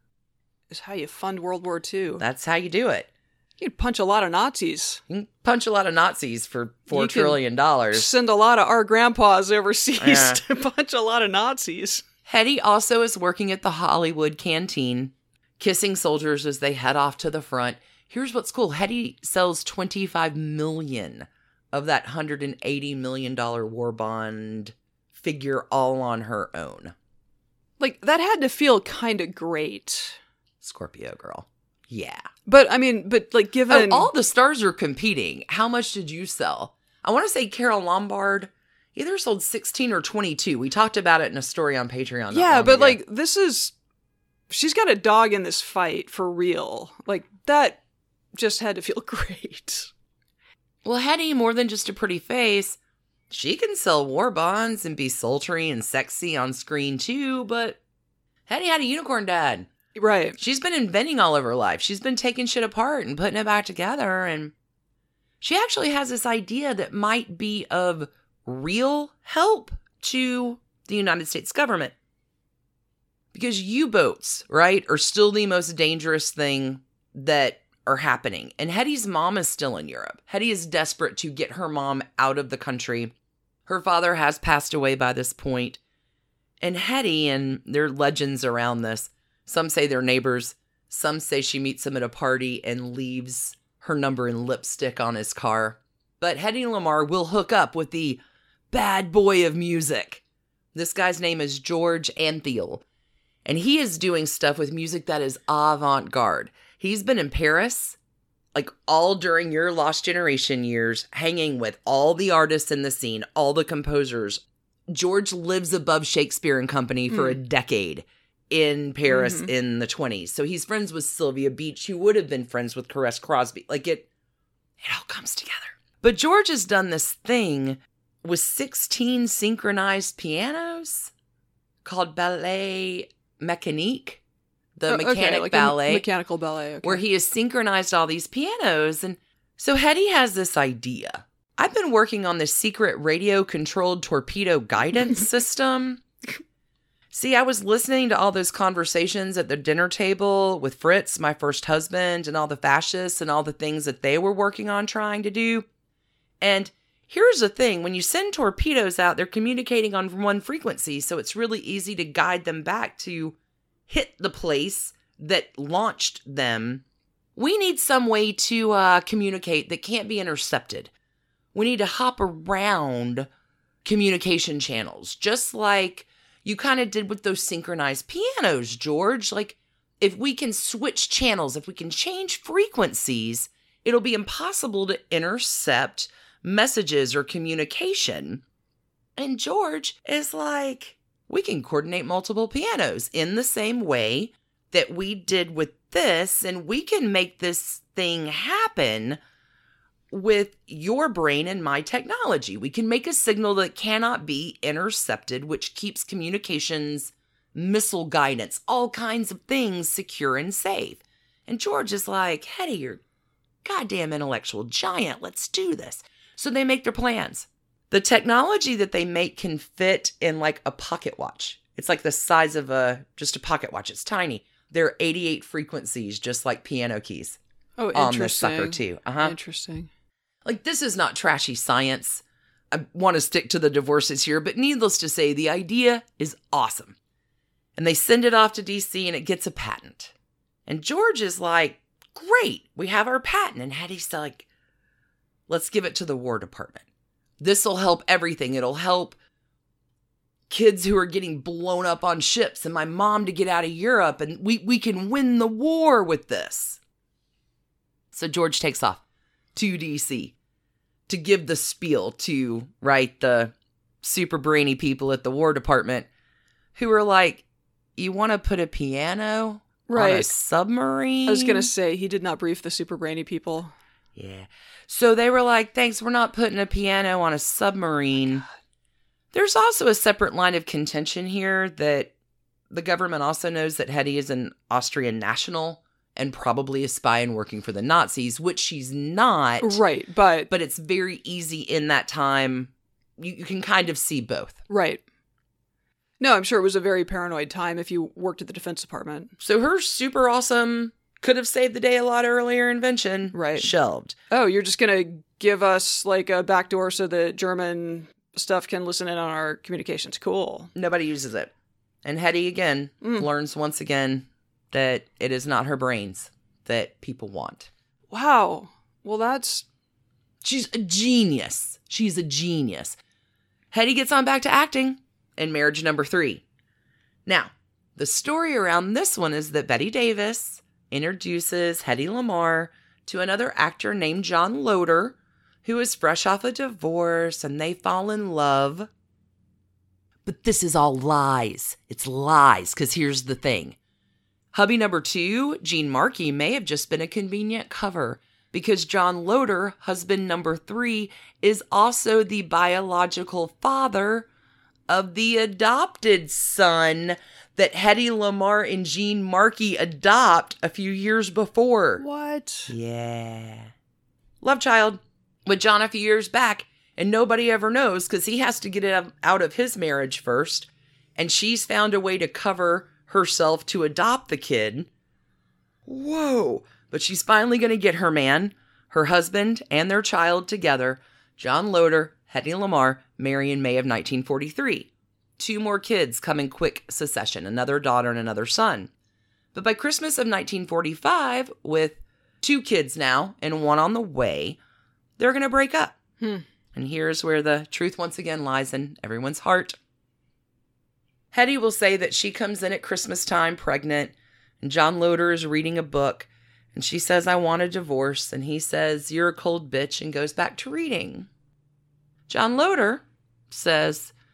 is how you fund World War Two. That's how you do it. You'd punch a lot of Nazis. You can punch a lot of Nazis for four you trillion dollars. Send a lot of our grandpas overseas yeah. to punch a lot of Nazis. Hedy also is working at the Hollywood canteen, kissing soldiers as they head off to the front. Here's what's cool. Hedy sells twenty-five million of that one hundred eighty million dollars war bond figure all on her own. Like, that had to feel kind of great. Scorpio girl. Yeah. But, I mean, but, like, given... Oh, all the stars are competing. How much did you sell? I want to say Carole Lombard either sold sixteen or twenty-two. We talked about it in a story on Patreon. Yeah, but, ago. like, this is... She's got a dog in this fight, for real. Like, that just had to feel great. Well, Hedy, more than just a pretty face, she can sell war bonds and be sultry and sexy on screen too, but Hedy had a unicorn dad. Right. She's been inventing all of her life. She's been taking shit apart and putting it back together, and she actually has this idea that might be of real help to the United States government. Because U-boats, right, are still the most dangerous thing that are happening. And Hedy's mom is still in Europe. Hedy is desperate to get her mom out of the country. Her father has passed away by this point. And Hedy, and there are legends around this. Some say they're neighbors. Some say she meets him at a party and leaves her number in lipstick on his car. But Hedy Lamarr will hook up with the bad boy of music. This guy's name is George Antheil. And he is doing stuff with music that is avant-garde. He's been in Paris, like all during your Lost Generation years, hanging with all the artists in the scene, all the composers, George lives above Shakespeare and Company for mm. a decade in Paris mm-hmm. in the twenties. So he's friends with Sylvia Beach, who would have been friends with Caress Crosby. Like it, it all comes together. But George has done this thing with sixteen synchronized pianos called Ballet Mécanique, the oh, mechanic okay, like ballet. Mechanical ballet. Okay. Where he has synchronized all these pianos. And so Hetty has this idea. I've been working on this secret radio-controlled torpedo guidance system. See, I was listening to all those conversations at the dinner table with Fritz, my first husband, and all the fascists and all the things that they were working on trying to do. And here's the thing. When you send torpedoes out, they're communicating on one frequency, so it's really easy to guide them back to hit the place that launched them. We need some way to uh, communicate that can't be intercepted. We need to hop around communication channels, just like you kind of did with those synchronized pianos, George. Like, if we can switch channels, if we can change frequencies, it'll be impossible to intercept messages or communication. And George is like, we can coordinate multiple pianos in the same way that we did with this, and we can make this thing happen with your brain and my technology. We can make a signal that cannot be intercepted, which keeps communications, missile guidance, all kinds of things secure and safe. And George is like, Hetty, you're goddamn intellectual giant. Let's do this. So they make their plans. The technology that they make can fit in like a pocket watch. It's like the size of a just a pocket watch. It's tiny. There are eighty-eight frequencies, just like piano keys. Oh, interesting. On this sucker too. Uh-huh. Interesting. Like, this is not trashy science. I want to stick to the divorces here, but needless to say, the idea is awesome. And they send it off to D C and it gets a patent. And George is like, great, we have our patent. And Hetty's like, let's give it to the War Department. This will help everything. It'll help kids who are getting blown up on ships and my mom to get out of Europe. And we, we can win the war with this. So George takes off to D C to give the spiel to, right, the super brainy people at the War Department who are like, you want to put a piano right. on a submarine? I was going to say, he did not brief the super brainy people. Yeah. So they were like, thanks, we're not putting a piano on a submarine. Oh, there's also a separate line of contention here that the government also knows that Hetty is an Austrian national and probably a spy and working for the Nazis, which she's not. Right, but... But it's very easy in that time. You, you can kind of see both. Right. No, I'm sure it was a very paranoid time if you worked at the Defense Department. So her super awesome, could have saved the day a lot earlier invention, right, shelved. Oh, you're just going to give us like a backdoor so that German stuff can listen in on our communications. Cool. Nobody uses it. And Hetty, again, mm. learns once again that it is not her brains that people want. Wow. Well, that's... She's a genius. She's a genius. Hetty gets on back to acting in Marriage Number Three. Now, the story around this one is that Bette Davis introduces Hedy Lamarr to another actor named John Loder, who is fresh off a divorce, and they fall in love. But this is all lies. It's lies, because here's the thing. Hubby number two, Gene Markey, may have just been a convenient cover because John Loder, husband number three, is also the biological father of the adopted son that Hedy Lamarr and Gene Markey adopt a few years before. What? Yeah. Love child with John a few years back, and nobody ever knows because he has to get it out of his marriage first, and she's found a way to cover herself to adopt the kid. Whoa. But she's finally going to get her man, her husband, and their child together. John Loder, Hedy Lamarr, marry in May of nineteen forty-three. Two more kids come in quick succession, another daughter and another son. But by Christmas of nineteen forty-five, with two kids now and one on the way, they're going to break up. Hmm. And here's where the truth once again lies in everyone's heart. Hetty will say that she comes in at Christmas time pregnant, and John Loder is reading a book, and she says, I want a divorce, and he says, you're a cold bitch, and goes back to reading. John Loder says,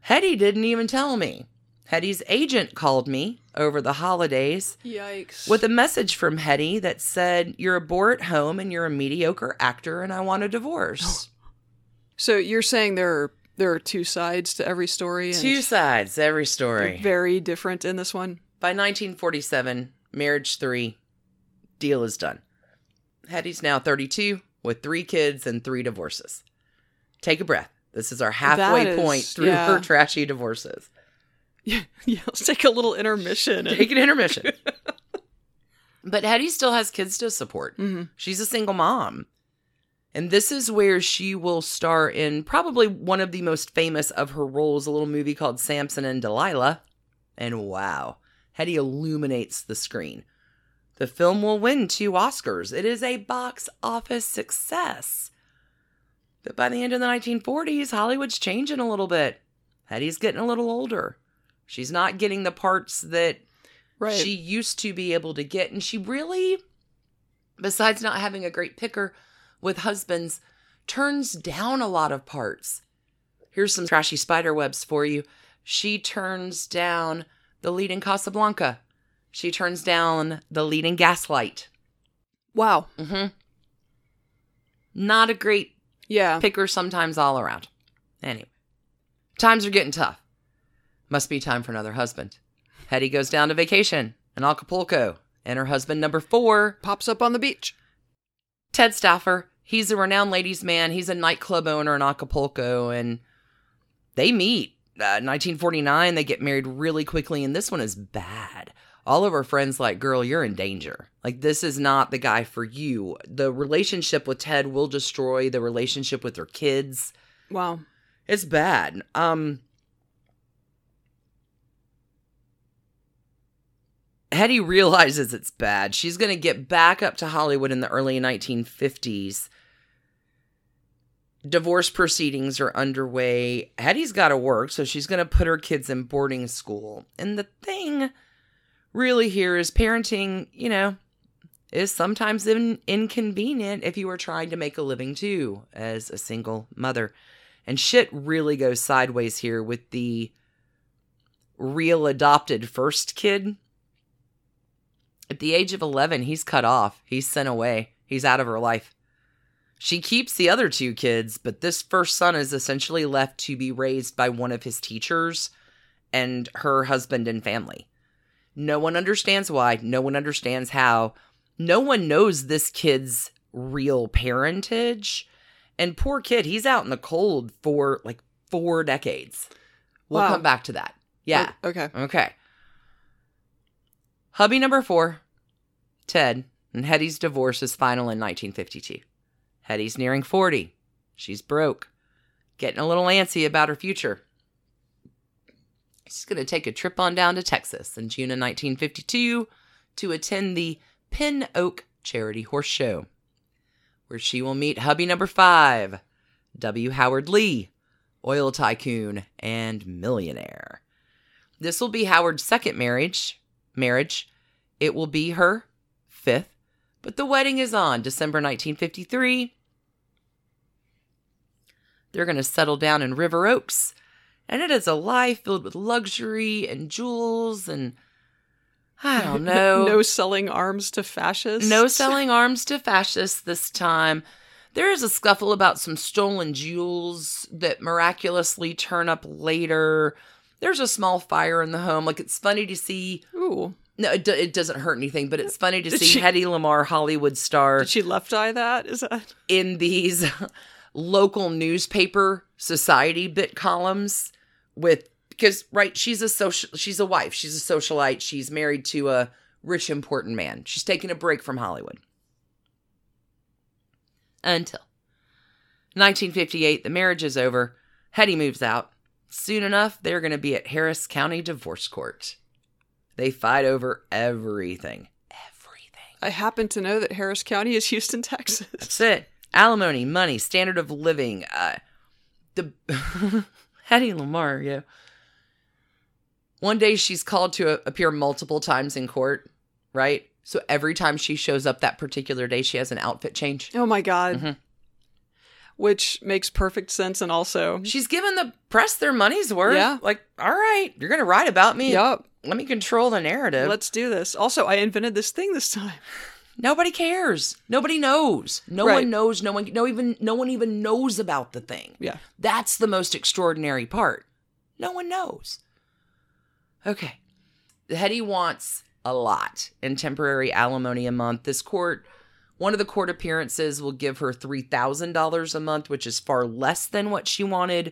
Hetty didn't even tell me. Hetty's agent called me over the holidays Yikes. with a message from Hetty that said, "You're a bore at home and you're a mediocre actor and I want a divorce." So you're saying there are there are two sides to every story? And Two sides, every story. very different in this one? By nineteen forty-seven, marriage three, deal is done. Hetty's now thirty-two with three kids and three divorces. Take a breath. This is our halfway That is- point through yeah. her trashy divorces. Yeah, yeah, let's take a little intermission. and- Take an intermission. But Hetty still has kids to support. Mhm. She's a single mom. And this is where she will star in probably one of the most famous of her roles, a little movie called Samson and Delilah. And wow, Hetty illuminates the screen. The film will win two Oscars. It is a box office success. But by the end of the nineteen forties, Hollywood's changing a little bit. Hetty's getting a little older. She's not getting the parts that Right. she used to be able to get. And she really, besides not having a great picker with husbands, turns down a lot of parts. Here's some trashy spider webs for you. She turns down the lead in Casablanca. She turns down the lead in Gaslight. Wow. Mm-hmm. Not a great Yeah. picker sometimes all around. Anyway, times are getting tough. Must be time for another husband. Hetty goes down to vacation in Acapulco, and her husband number four, Pops up on the beach. Ted Stauffer. He's a renowned ladies' man. He's a nightclub owner in Acapulco, and they meet. Uh, nineteen forty-nine, they get married really quickly, and this one is bad. All of her friends like, "Girl, you're in danger. Like, this is not the guy for you." The relationship with Ted will destroy the relationship with her kids. Wow. It's bad. Um, Hetty realizes it's bad. She's going to get back up to Hollywood in the early nineteen fifties. Divorce proceedings are underway. Hetty's got to work, so she's going to put her kids in boarding school. And the thing really here is parenting, you know, is sometimes in- inconvenient if you are trying to make a living too as a single mother. And shit really goes sideways here with the real adopted first kid. At the age of eleven, he's cut off. He's sent away. He's out of her life. She keeps the other two kids, but this first son is essentially left to be raised by one of his teachers and her husband and family. No one understands why. No one understands how. No one knows this kid's real parentage. And poor kid, he's out in the cold for like four decades. We'll Wow. come back to that. Yeah. O- Okay. Okay. Hubby number four, Ted, and Hetty's divorce is final in nineteen fifty-two. Hetty's nearing forty. She's broke. Getting a little antsy about her future. She's going to take a trip on down to Texas in June of nineteen fifty-two to attend the Pin Oak Charity Horse Show, where she will meet hubby number five, W. Howard Lee, oil tycoon and millionaire. This will be Howard's second marriage. Marriage. It will be her fifth, but the wedding is on December nineteen fifty-three. They're going to settle down in River Oaks, and it is a life filled with luxury and jewels and I don't know. No selling arms to fascists. No selling arms to fascists this time. There is a scuffle about some stolen jewels that miraculously turn up later. There's a small fire in the home. Like, it's funny to see. Ooh. No, it, do, it doesn't hurt anything, but it's funny to Did see she- Hedy Lamarr, Hollywood star, Did she left eye that? Is that? in these local newspaper society bit columns with, because, right, she's a social, she's a wife, she's a socialite, she's married to a rich, important man. She's taking a break from Hollywood. Until nineteen fifty-eight, the marriage is over. Hetty moves out. Soon enough, they're going to be at Harris County Divorce Court. They fight over everything. Everything. I happen to know that Harris County is Houston, Texas. That's it. Alimony, money, standard of living. Uh, the Hedy Lamarr, yeah. One day she's called to a- appear multiple times in court, right? So every time she shows up that particular day, she has an outfit change. Oh my God. Mhm. which makes perfect sense. And also, she's given the press their money's worth. Yeah. Like, all right, you're going to write about me. Yup. Let me control the narrative. Let's do this. Also, I invented this thing this time. Nobody cares. Nobody knows. No Right. one knows. No one. No even. No one even knows about the thing. Yeah. That's the most extraordinary part. No one knows. Okay. Hetty wants a lot in temporary alimony a month. This court, one of the court appearances will give her three thousand dollars a month, which is far less than what she wanted.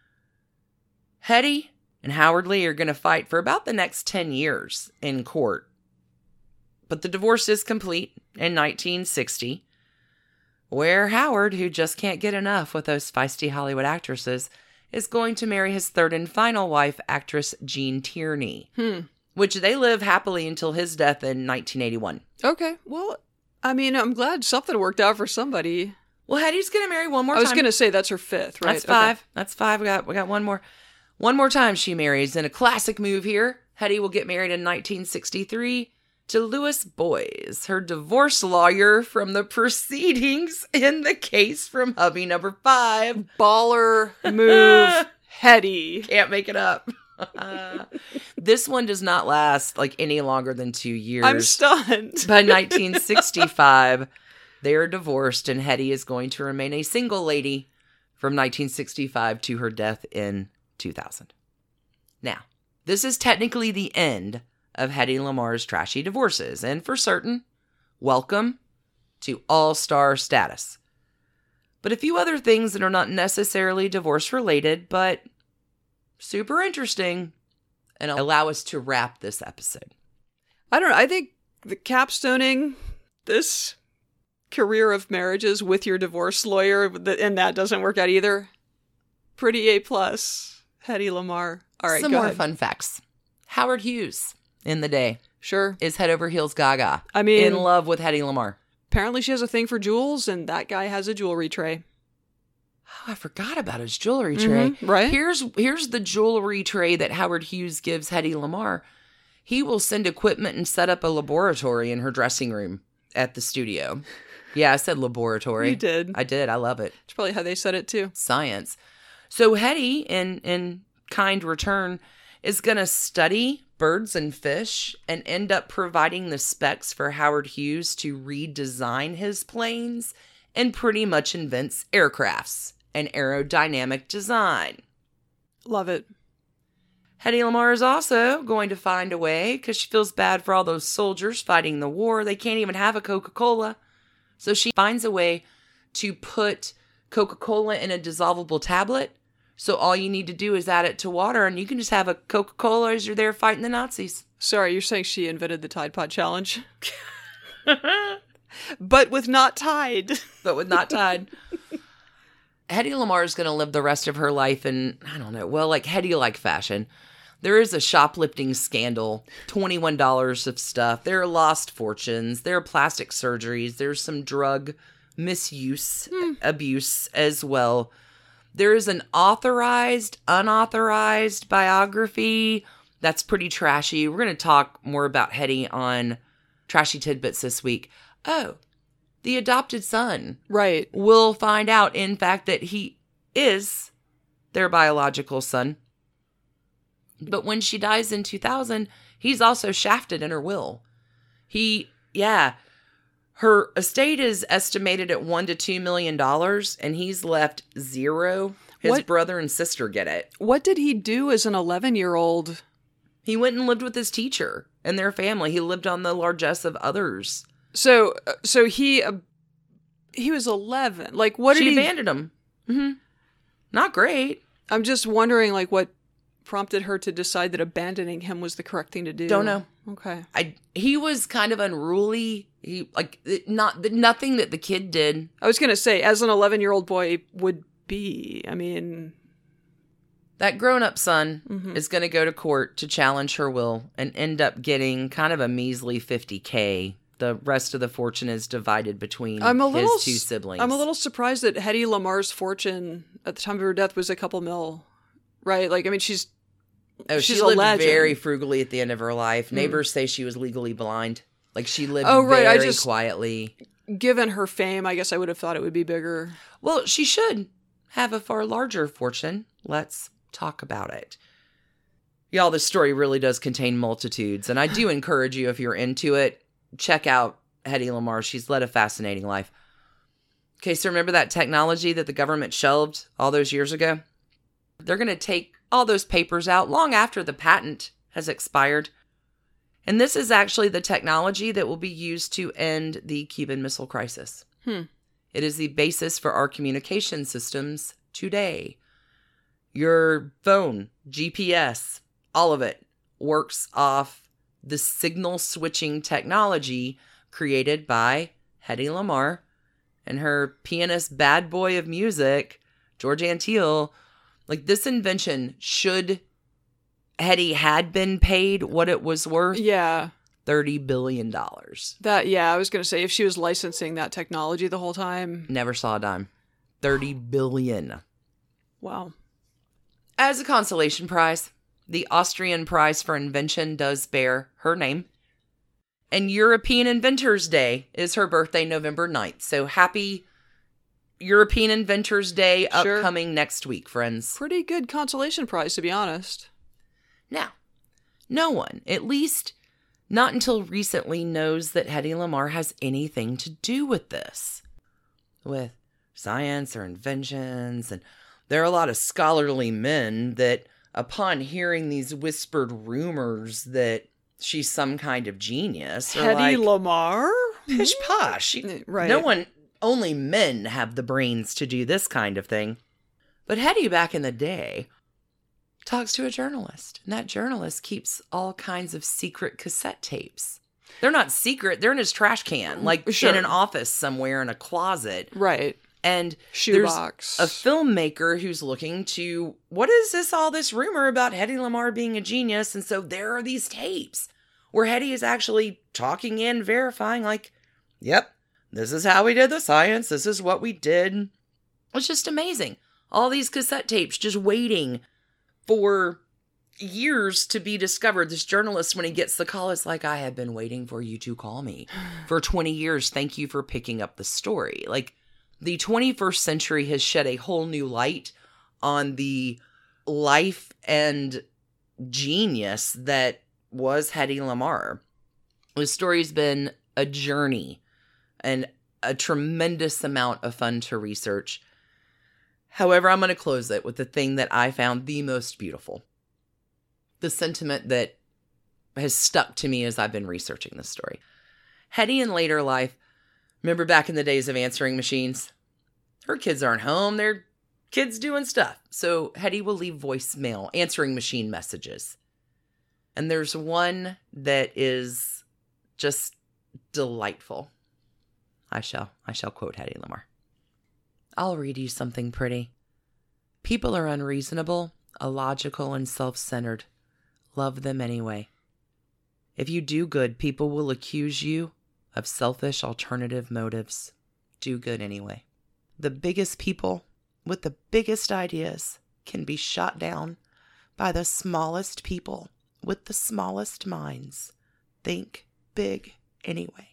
Hetty and Howard Lee are going to fight for about the next ten years in court. But the divorce is complete in nineteen sixty, where Howard, who just can't get enough with those feisty Hollywood actresses, is going to marry his third and final wife, actress Jean Tierney, Hmm. which they live happily until his death in nineteen eighty-one. Okay. Well, I mean, I'm glad something worked out for somebody. Well, Hetty's going to marry one more I was time. going to say that's her fifth, right? That's five. That's five. We got we got one more. One more time she marries. In a classic move here, Hetty will get married in nineteen sixty-three to Louis Boyes, her divorce lawyer from the proceedings in the case from hubby number five. Okay. Baller move, Hetty. Can't make it up. This one does not last like any longer than two years. I'm stunned. By nineteen sixty-five, they are divorced, and Hetty is going to remain a single lady from nineteen sixty-five to her death in two thousand. Now, this is technically the end of Hetty Lamar's trashy divorces, and for certain, welcome to all-star status. But a few other things that are not necessarily divorce-related, but super interesting, and allow us to wrap this episode. I don't know. I think the capstoning this career of marriages with your divorce lawyer, and that doesn't work out either. Pretty A plus, Hetty Lamar. All right, Some go more ahead. fun facts. Howard Hughes, in the day, Sure. is head over heels gaga. I mean, in love with Hetty Lamar. apparently she has a thing for jewels, and that guy has a jewelry tray. Oh, I forgot about his jewelry tray. Mhm, right? Here's here's the jewelry tray that Howard Hughes gives Hetty Lamar. He will send equipment and set up a laboratory in her dressing room at the studio. Yeah, I said laboratory. You did. I did. I love it. It's probably how they said it too. Science. So Hetty, in in kind return, is going to study birds and fish and end up providing the specs for Howard Hughes to redesign his planes and pretty much invents aircrafts and aerodynamic design. Love it. Hetty Lamar is also going to find a way, because she feels bad for all those soldiers fighting the war. They can't even have a Coca-Cola. So she finds a way to put Coca-Cola in a dissolvable tablet. So all you need to do is add it to water, and you can just have a Coca-Cola as you're there fighting the Nazis. Sorry, you're saying she invented the Tide Pod Challenge? But with not Tide. But with not Tide. Hetty Lamar is going to live the rest of her life in, I don't know, well, like Hetty-like fashion. There is a shoplifting scandal, twenty-one dollars of stuff. There are lost fortunes. There are plastic surgeries. There's some drug misuse, Hmm. abuse as well. There is an authorized, unauthorized biography that's pretty trashy. We're going to talk more about Hetty on Trashy Tidbits this week. Oh, the adopted son. Right. We'll find out, in fact, that he is their biological son. But when she dies in two thousand, he's also shafted in her will. He, yeah, her estate is estimated at one to two million dollars, and he's left zero. His What? brother and sister get it. What did he do as an eleven-year-old? He went and lived with his teacher and their family. He lived on the largesse of others. So, uh, so he, uh, he was eleven. Like, what did she he? abandoned him. Mm-hmm. Not great. I'm just wondering, like, what prompted her to decide that abandoning him was the correct thing to do. Don't know. Okay. I he was kind of unruly. He like it- not the, nothing that the kid did. I was gonna say, as an eleven-year-old boy would be. I mean, That grown-up son Mhm. is going to go to court to challenge her will and end up getting kind of a measly fifty K. The rest of the fortune is divided between I'm a little. his two s- siblings. I'm a little surprised that Hetty Lamar's fortune at the time of her death was a couple mil. Right? Like, I mean, she's Oh, she's she a lived legend. very frugally at the end of her life. Mm. Neighbors say she was legally blind. Like she lived Oh, right, I very just- quietly. given her fame, I guess I would have thought it would be bigger. Well, she should have a far larger fortune. Let's talk about it. Y'all, this story really does contain multitudes, and I do encourage you, if you're into it, check out Hedy Lamarr. She's led a fascinating life. Okay, so remember that technology that the government shelved all those years ago? They're going to take all those papers out long after the patent has expired. And this is actually the technology that will be used to end the Cuban Missile Crisis. Hmm. It is the basis for our communication systems today. Your phone, G P S, all of it works off the signal switching technology created by Hedy Lamarr and her pianist bad boy of music, George Antheil. Like, this invention, should Hedy had been paid what it was worth, Yeah. thirty billion dollars. That, yeah, I was going to say, if she was licensing that technology the whole time. Never saw a dime. thirty billion dollars. Wow. As a consolation prize, the Austrian Prize for Invention does bear her name. And European Inventors Day is her birthday, November ninth. So happy European Inventors Day Sure. upcoming next week, friends. Pretty good consolation prize, to be honest. Now, no one, at least not until recently, knows that Hedy Lamarr has anything to do with this. With science or inventions. And there are a lot of scholarly men that, upon hearing these whispered rumors that she's some kind of genius, are Hedy like, Lamarr? pish posh. She- Right. No one, only men have the brains to do this kind of thing. But Hedy, back in the day, talks to a journalist. And that journalist keeps all kinds of secret cassette tapes. They're not secret. They're in his trash can, like Sure. in an office somewhere in a closet. Right. And Shoebox. there's a filmmaker who's looking to, what is this, all this rumor about Hedy Lamarr being a genius? And so there are these tapes where Hedy is actually talking in, verifying, like, yep, this is how we did the science. This is what we did. It's just amazing. All these cassette tapes just waiting for years to be discovered. This journalist, when he gets the call, is like, I have been waiting for you to call me for twenty years. Thank you for picking up the story. Like, the twenty-first century has shed a whole new light on the life and genius that was Hedy Lamarr. The story's been a journey and a tremendous amount of fun to research. However, I'm going to close it with the thing that I found the most beautiful. The sentiment that has stuck to me as I've been researching this story. Hedy, in later life, remember back in the days of answering machines? Her kids aren't home. They're kids doing stuff. So Hedy will leave voicemail, answering machine messages. And there's one that is just delightful. I shall, I shall quote Hedy Lamarr. I'll read you something pretty. People are unreasonable, illogical, and self-centered. Love them anyway. If you do good, people will accuse you of selfish alternative motives. Do good anyway. The biggest people with the biggest ideas can be shot down by the smallest people with the smallest minds. Think big anyway.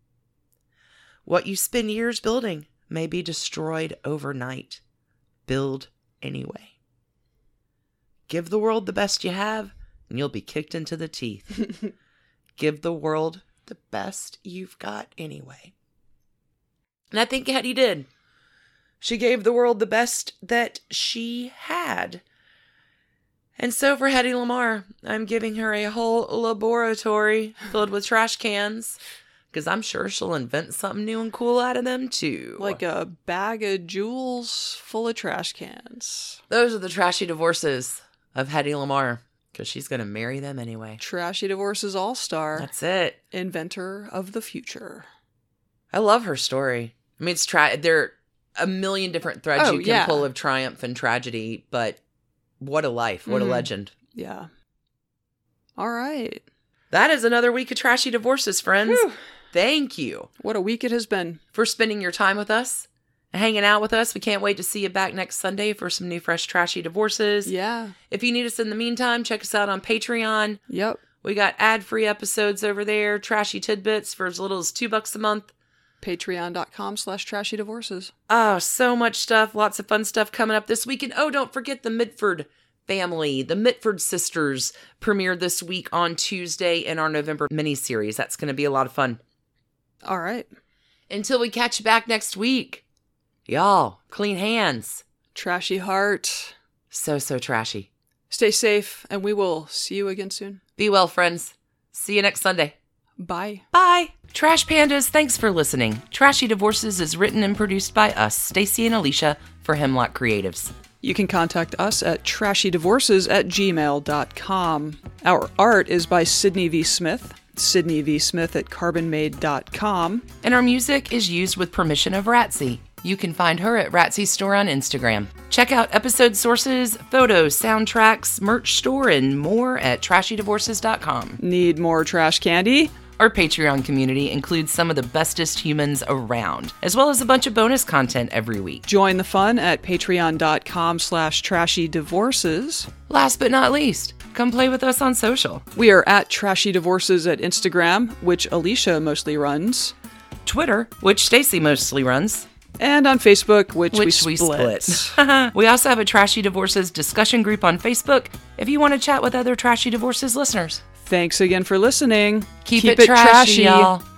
What you spend years building may be destroyed overnight. Build anyway. Give the world the best you have, and you'll be kicked into the teeth. Give the world the best you've got anyway. And I think Hedy did. She gave the world the best that she had. And so for Hedy Lamarr, I'm giving her a whole laboratory filled with trash cans, because I'm sure she'll invent something new and cool out of them too. Like a bag of jewels full of trash cans. Those are the trashy divorces of Hedy Lamarr, because she's going to marry them anyway. Trashy Divorces All-Star. That's it. Inventor of the future. I love her story. I mean, it's tra- there are a million different threads Oh, you can yeah. pull of triumph and tragedy, but what a life. What Mhm. a legend. Yeah. All right. That is another week of Trashy Divorces, friends. Whew. Thank you What a week it has been. for spending your time with us and hanging out with us. We can't wait to see you back next Sunday for some new, fresh, trashy divorces. Yeah. If you need us in the meantime, check us out on Patreon. Yep. We got ad-free episodes over there, trashy tidbits for as little as two bucks a month. Patreon.com slash trashy divorces. Oh, so much stuff. Lots of fun stuff coming up this week. And oh, don't forget the Mitford family. The Mitford sisters premiered this week on Tuesday in our November miniseries. That's going to be a lot of fun. All right. Until we catch you back next week. Y'all, clean hands. Trashy heart. So, so trashy. Stay safe, and we will see you again soon. Be well, friends. See you next Sunday. Bye. Bye. Trash Pandas, thanks for listening. Trashy Divorces is written and produced by us, Stacy and Alicia, for Hemlock Creatives. You can contact us at trashydivorces at gmail dot com. Our art is by Sydney V. Smith, Sydney V. Smith at carbon made dot com. And our music is used with permission of Ratsy. You can find her at Ratsy's store on Instagram. Check out episode sources, photos, soundtracks, merch store, and more at trashy divorces dot com. Need more trash candy? Our Patreon community includes some of the bestest humans around, as well as a bunch of bonus content every week. Join the fun at patreon.com slash trashy divorces. Last but not least, come play with us on social. We are at Trashy Divorces at Instagram, which Alicia mostly runs. Twitter, which Stacy mostly runs. And on Facebook, which, which we split. We, split. We also have a Trashy Divorces discussion group on Facebook if you want to chat with other Trashy Divorces listeners. Thanks again for listening. Keep, Keep it, it trashy, trashy, y'all.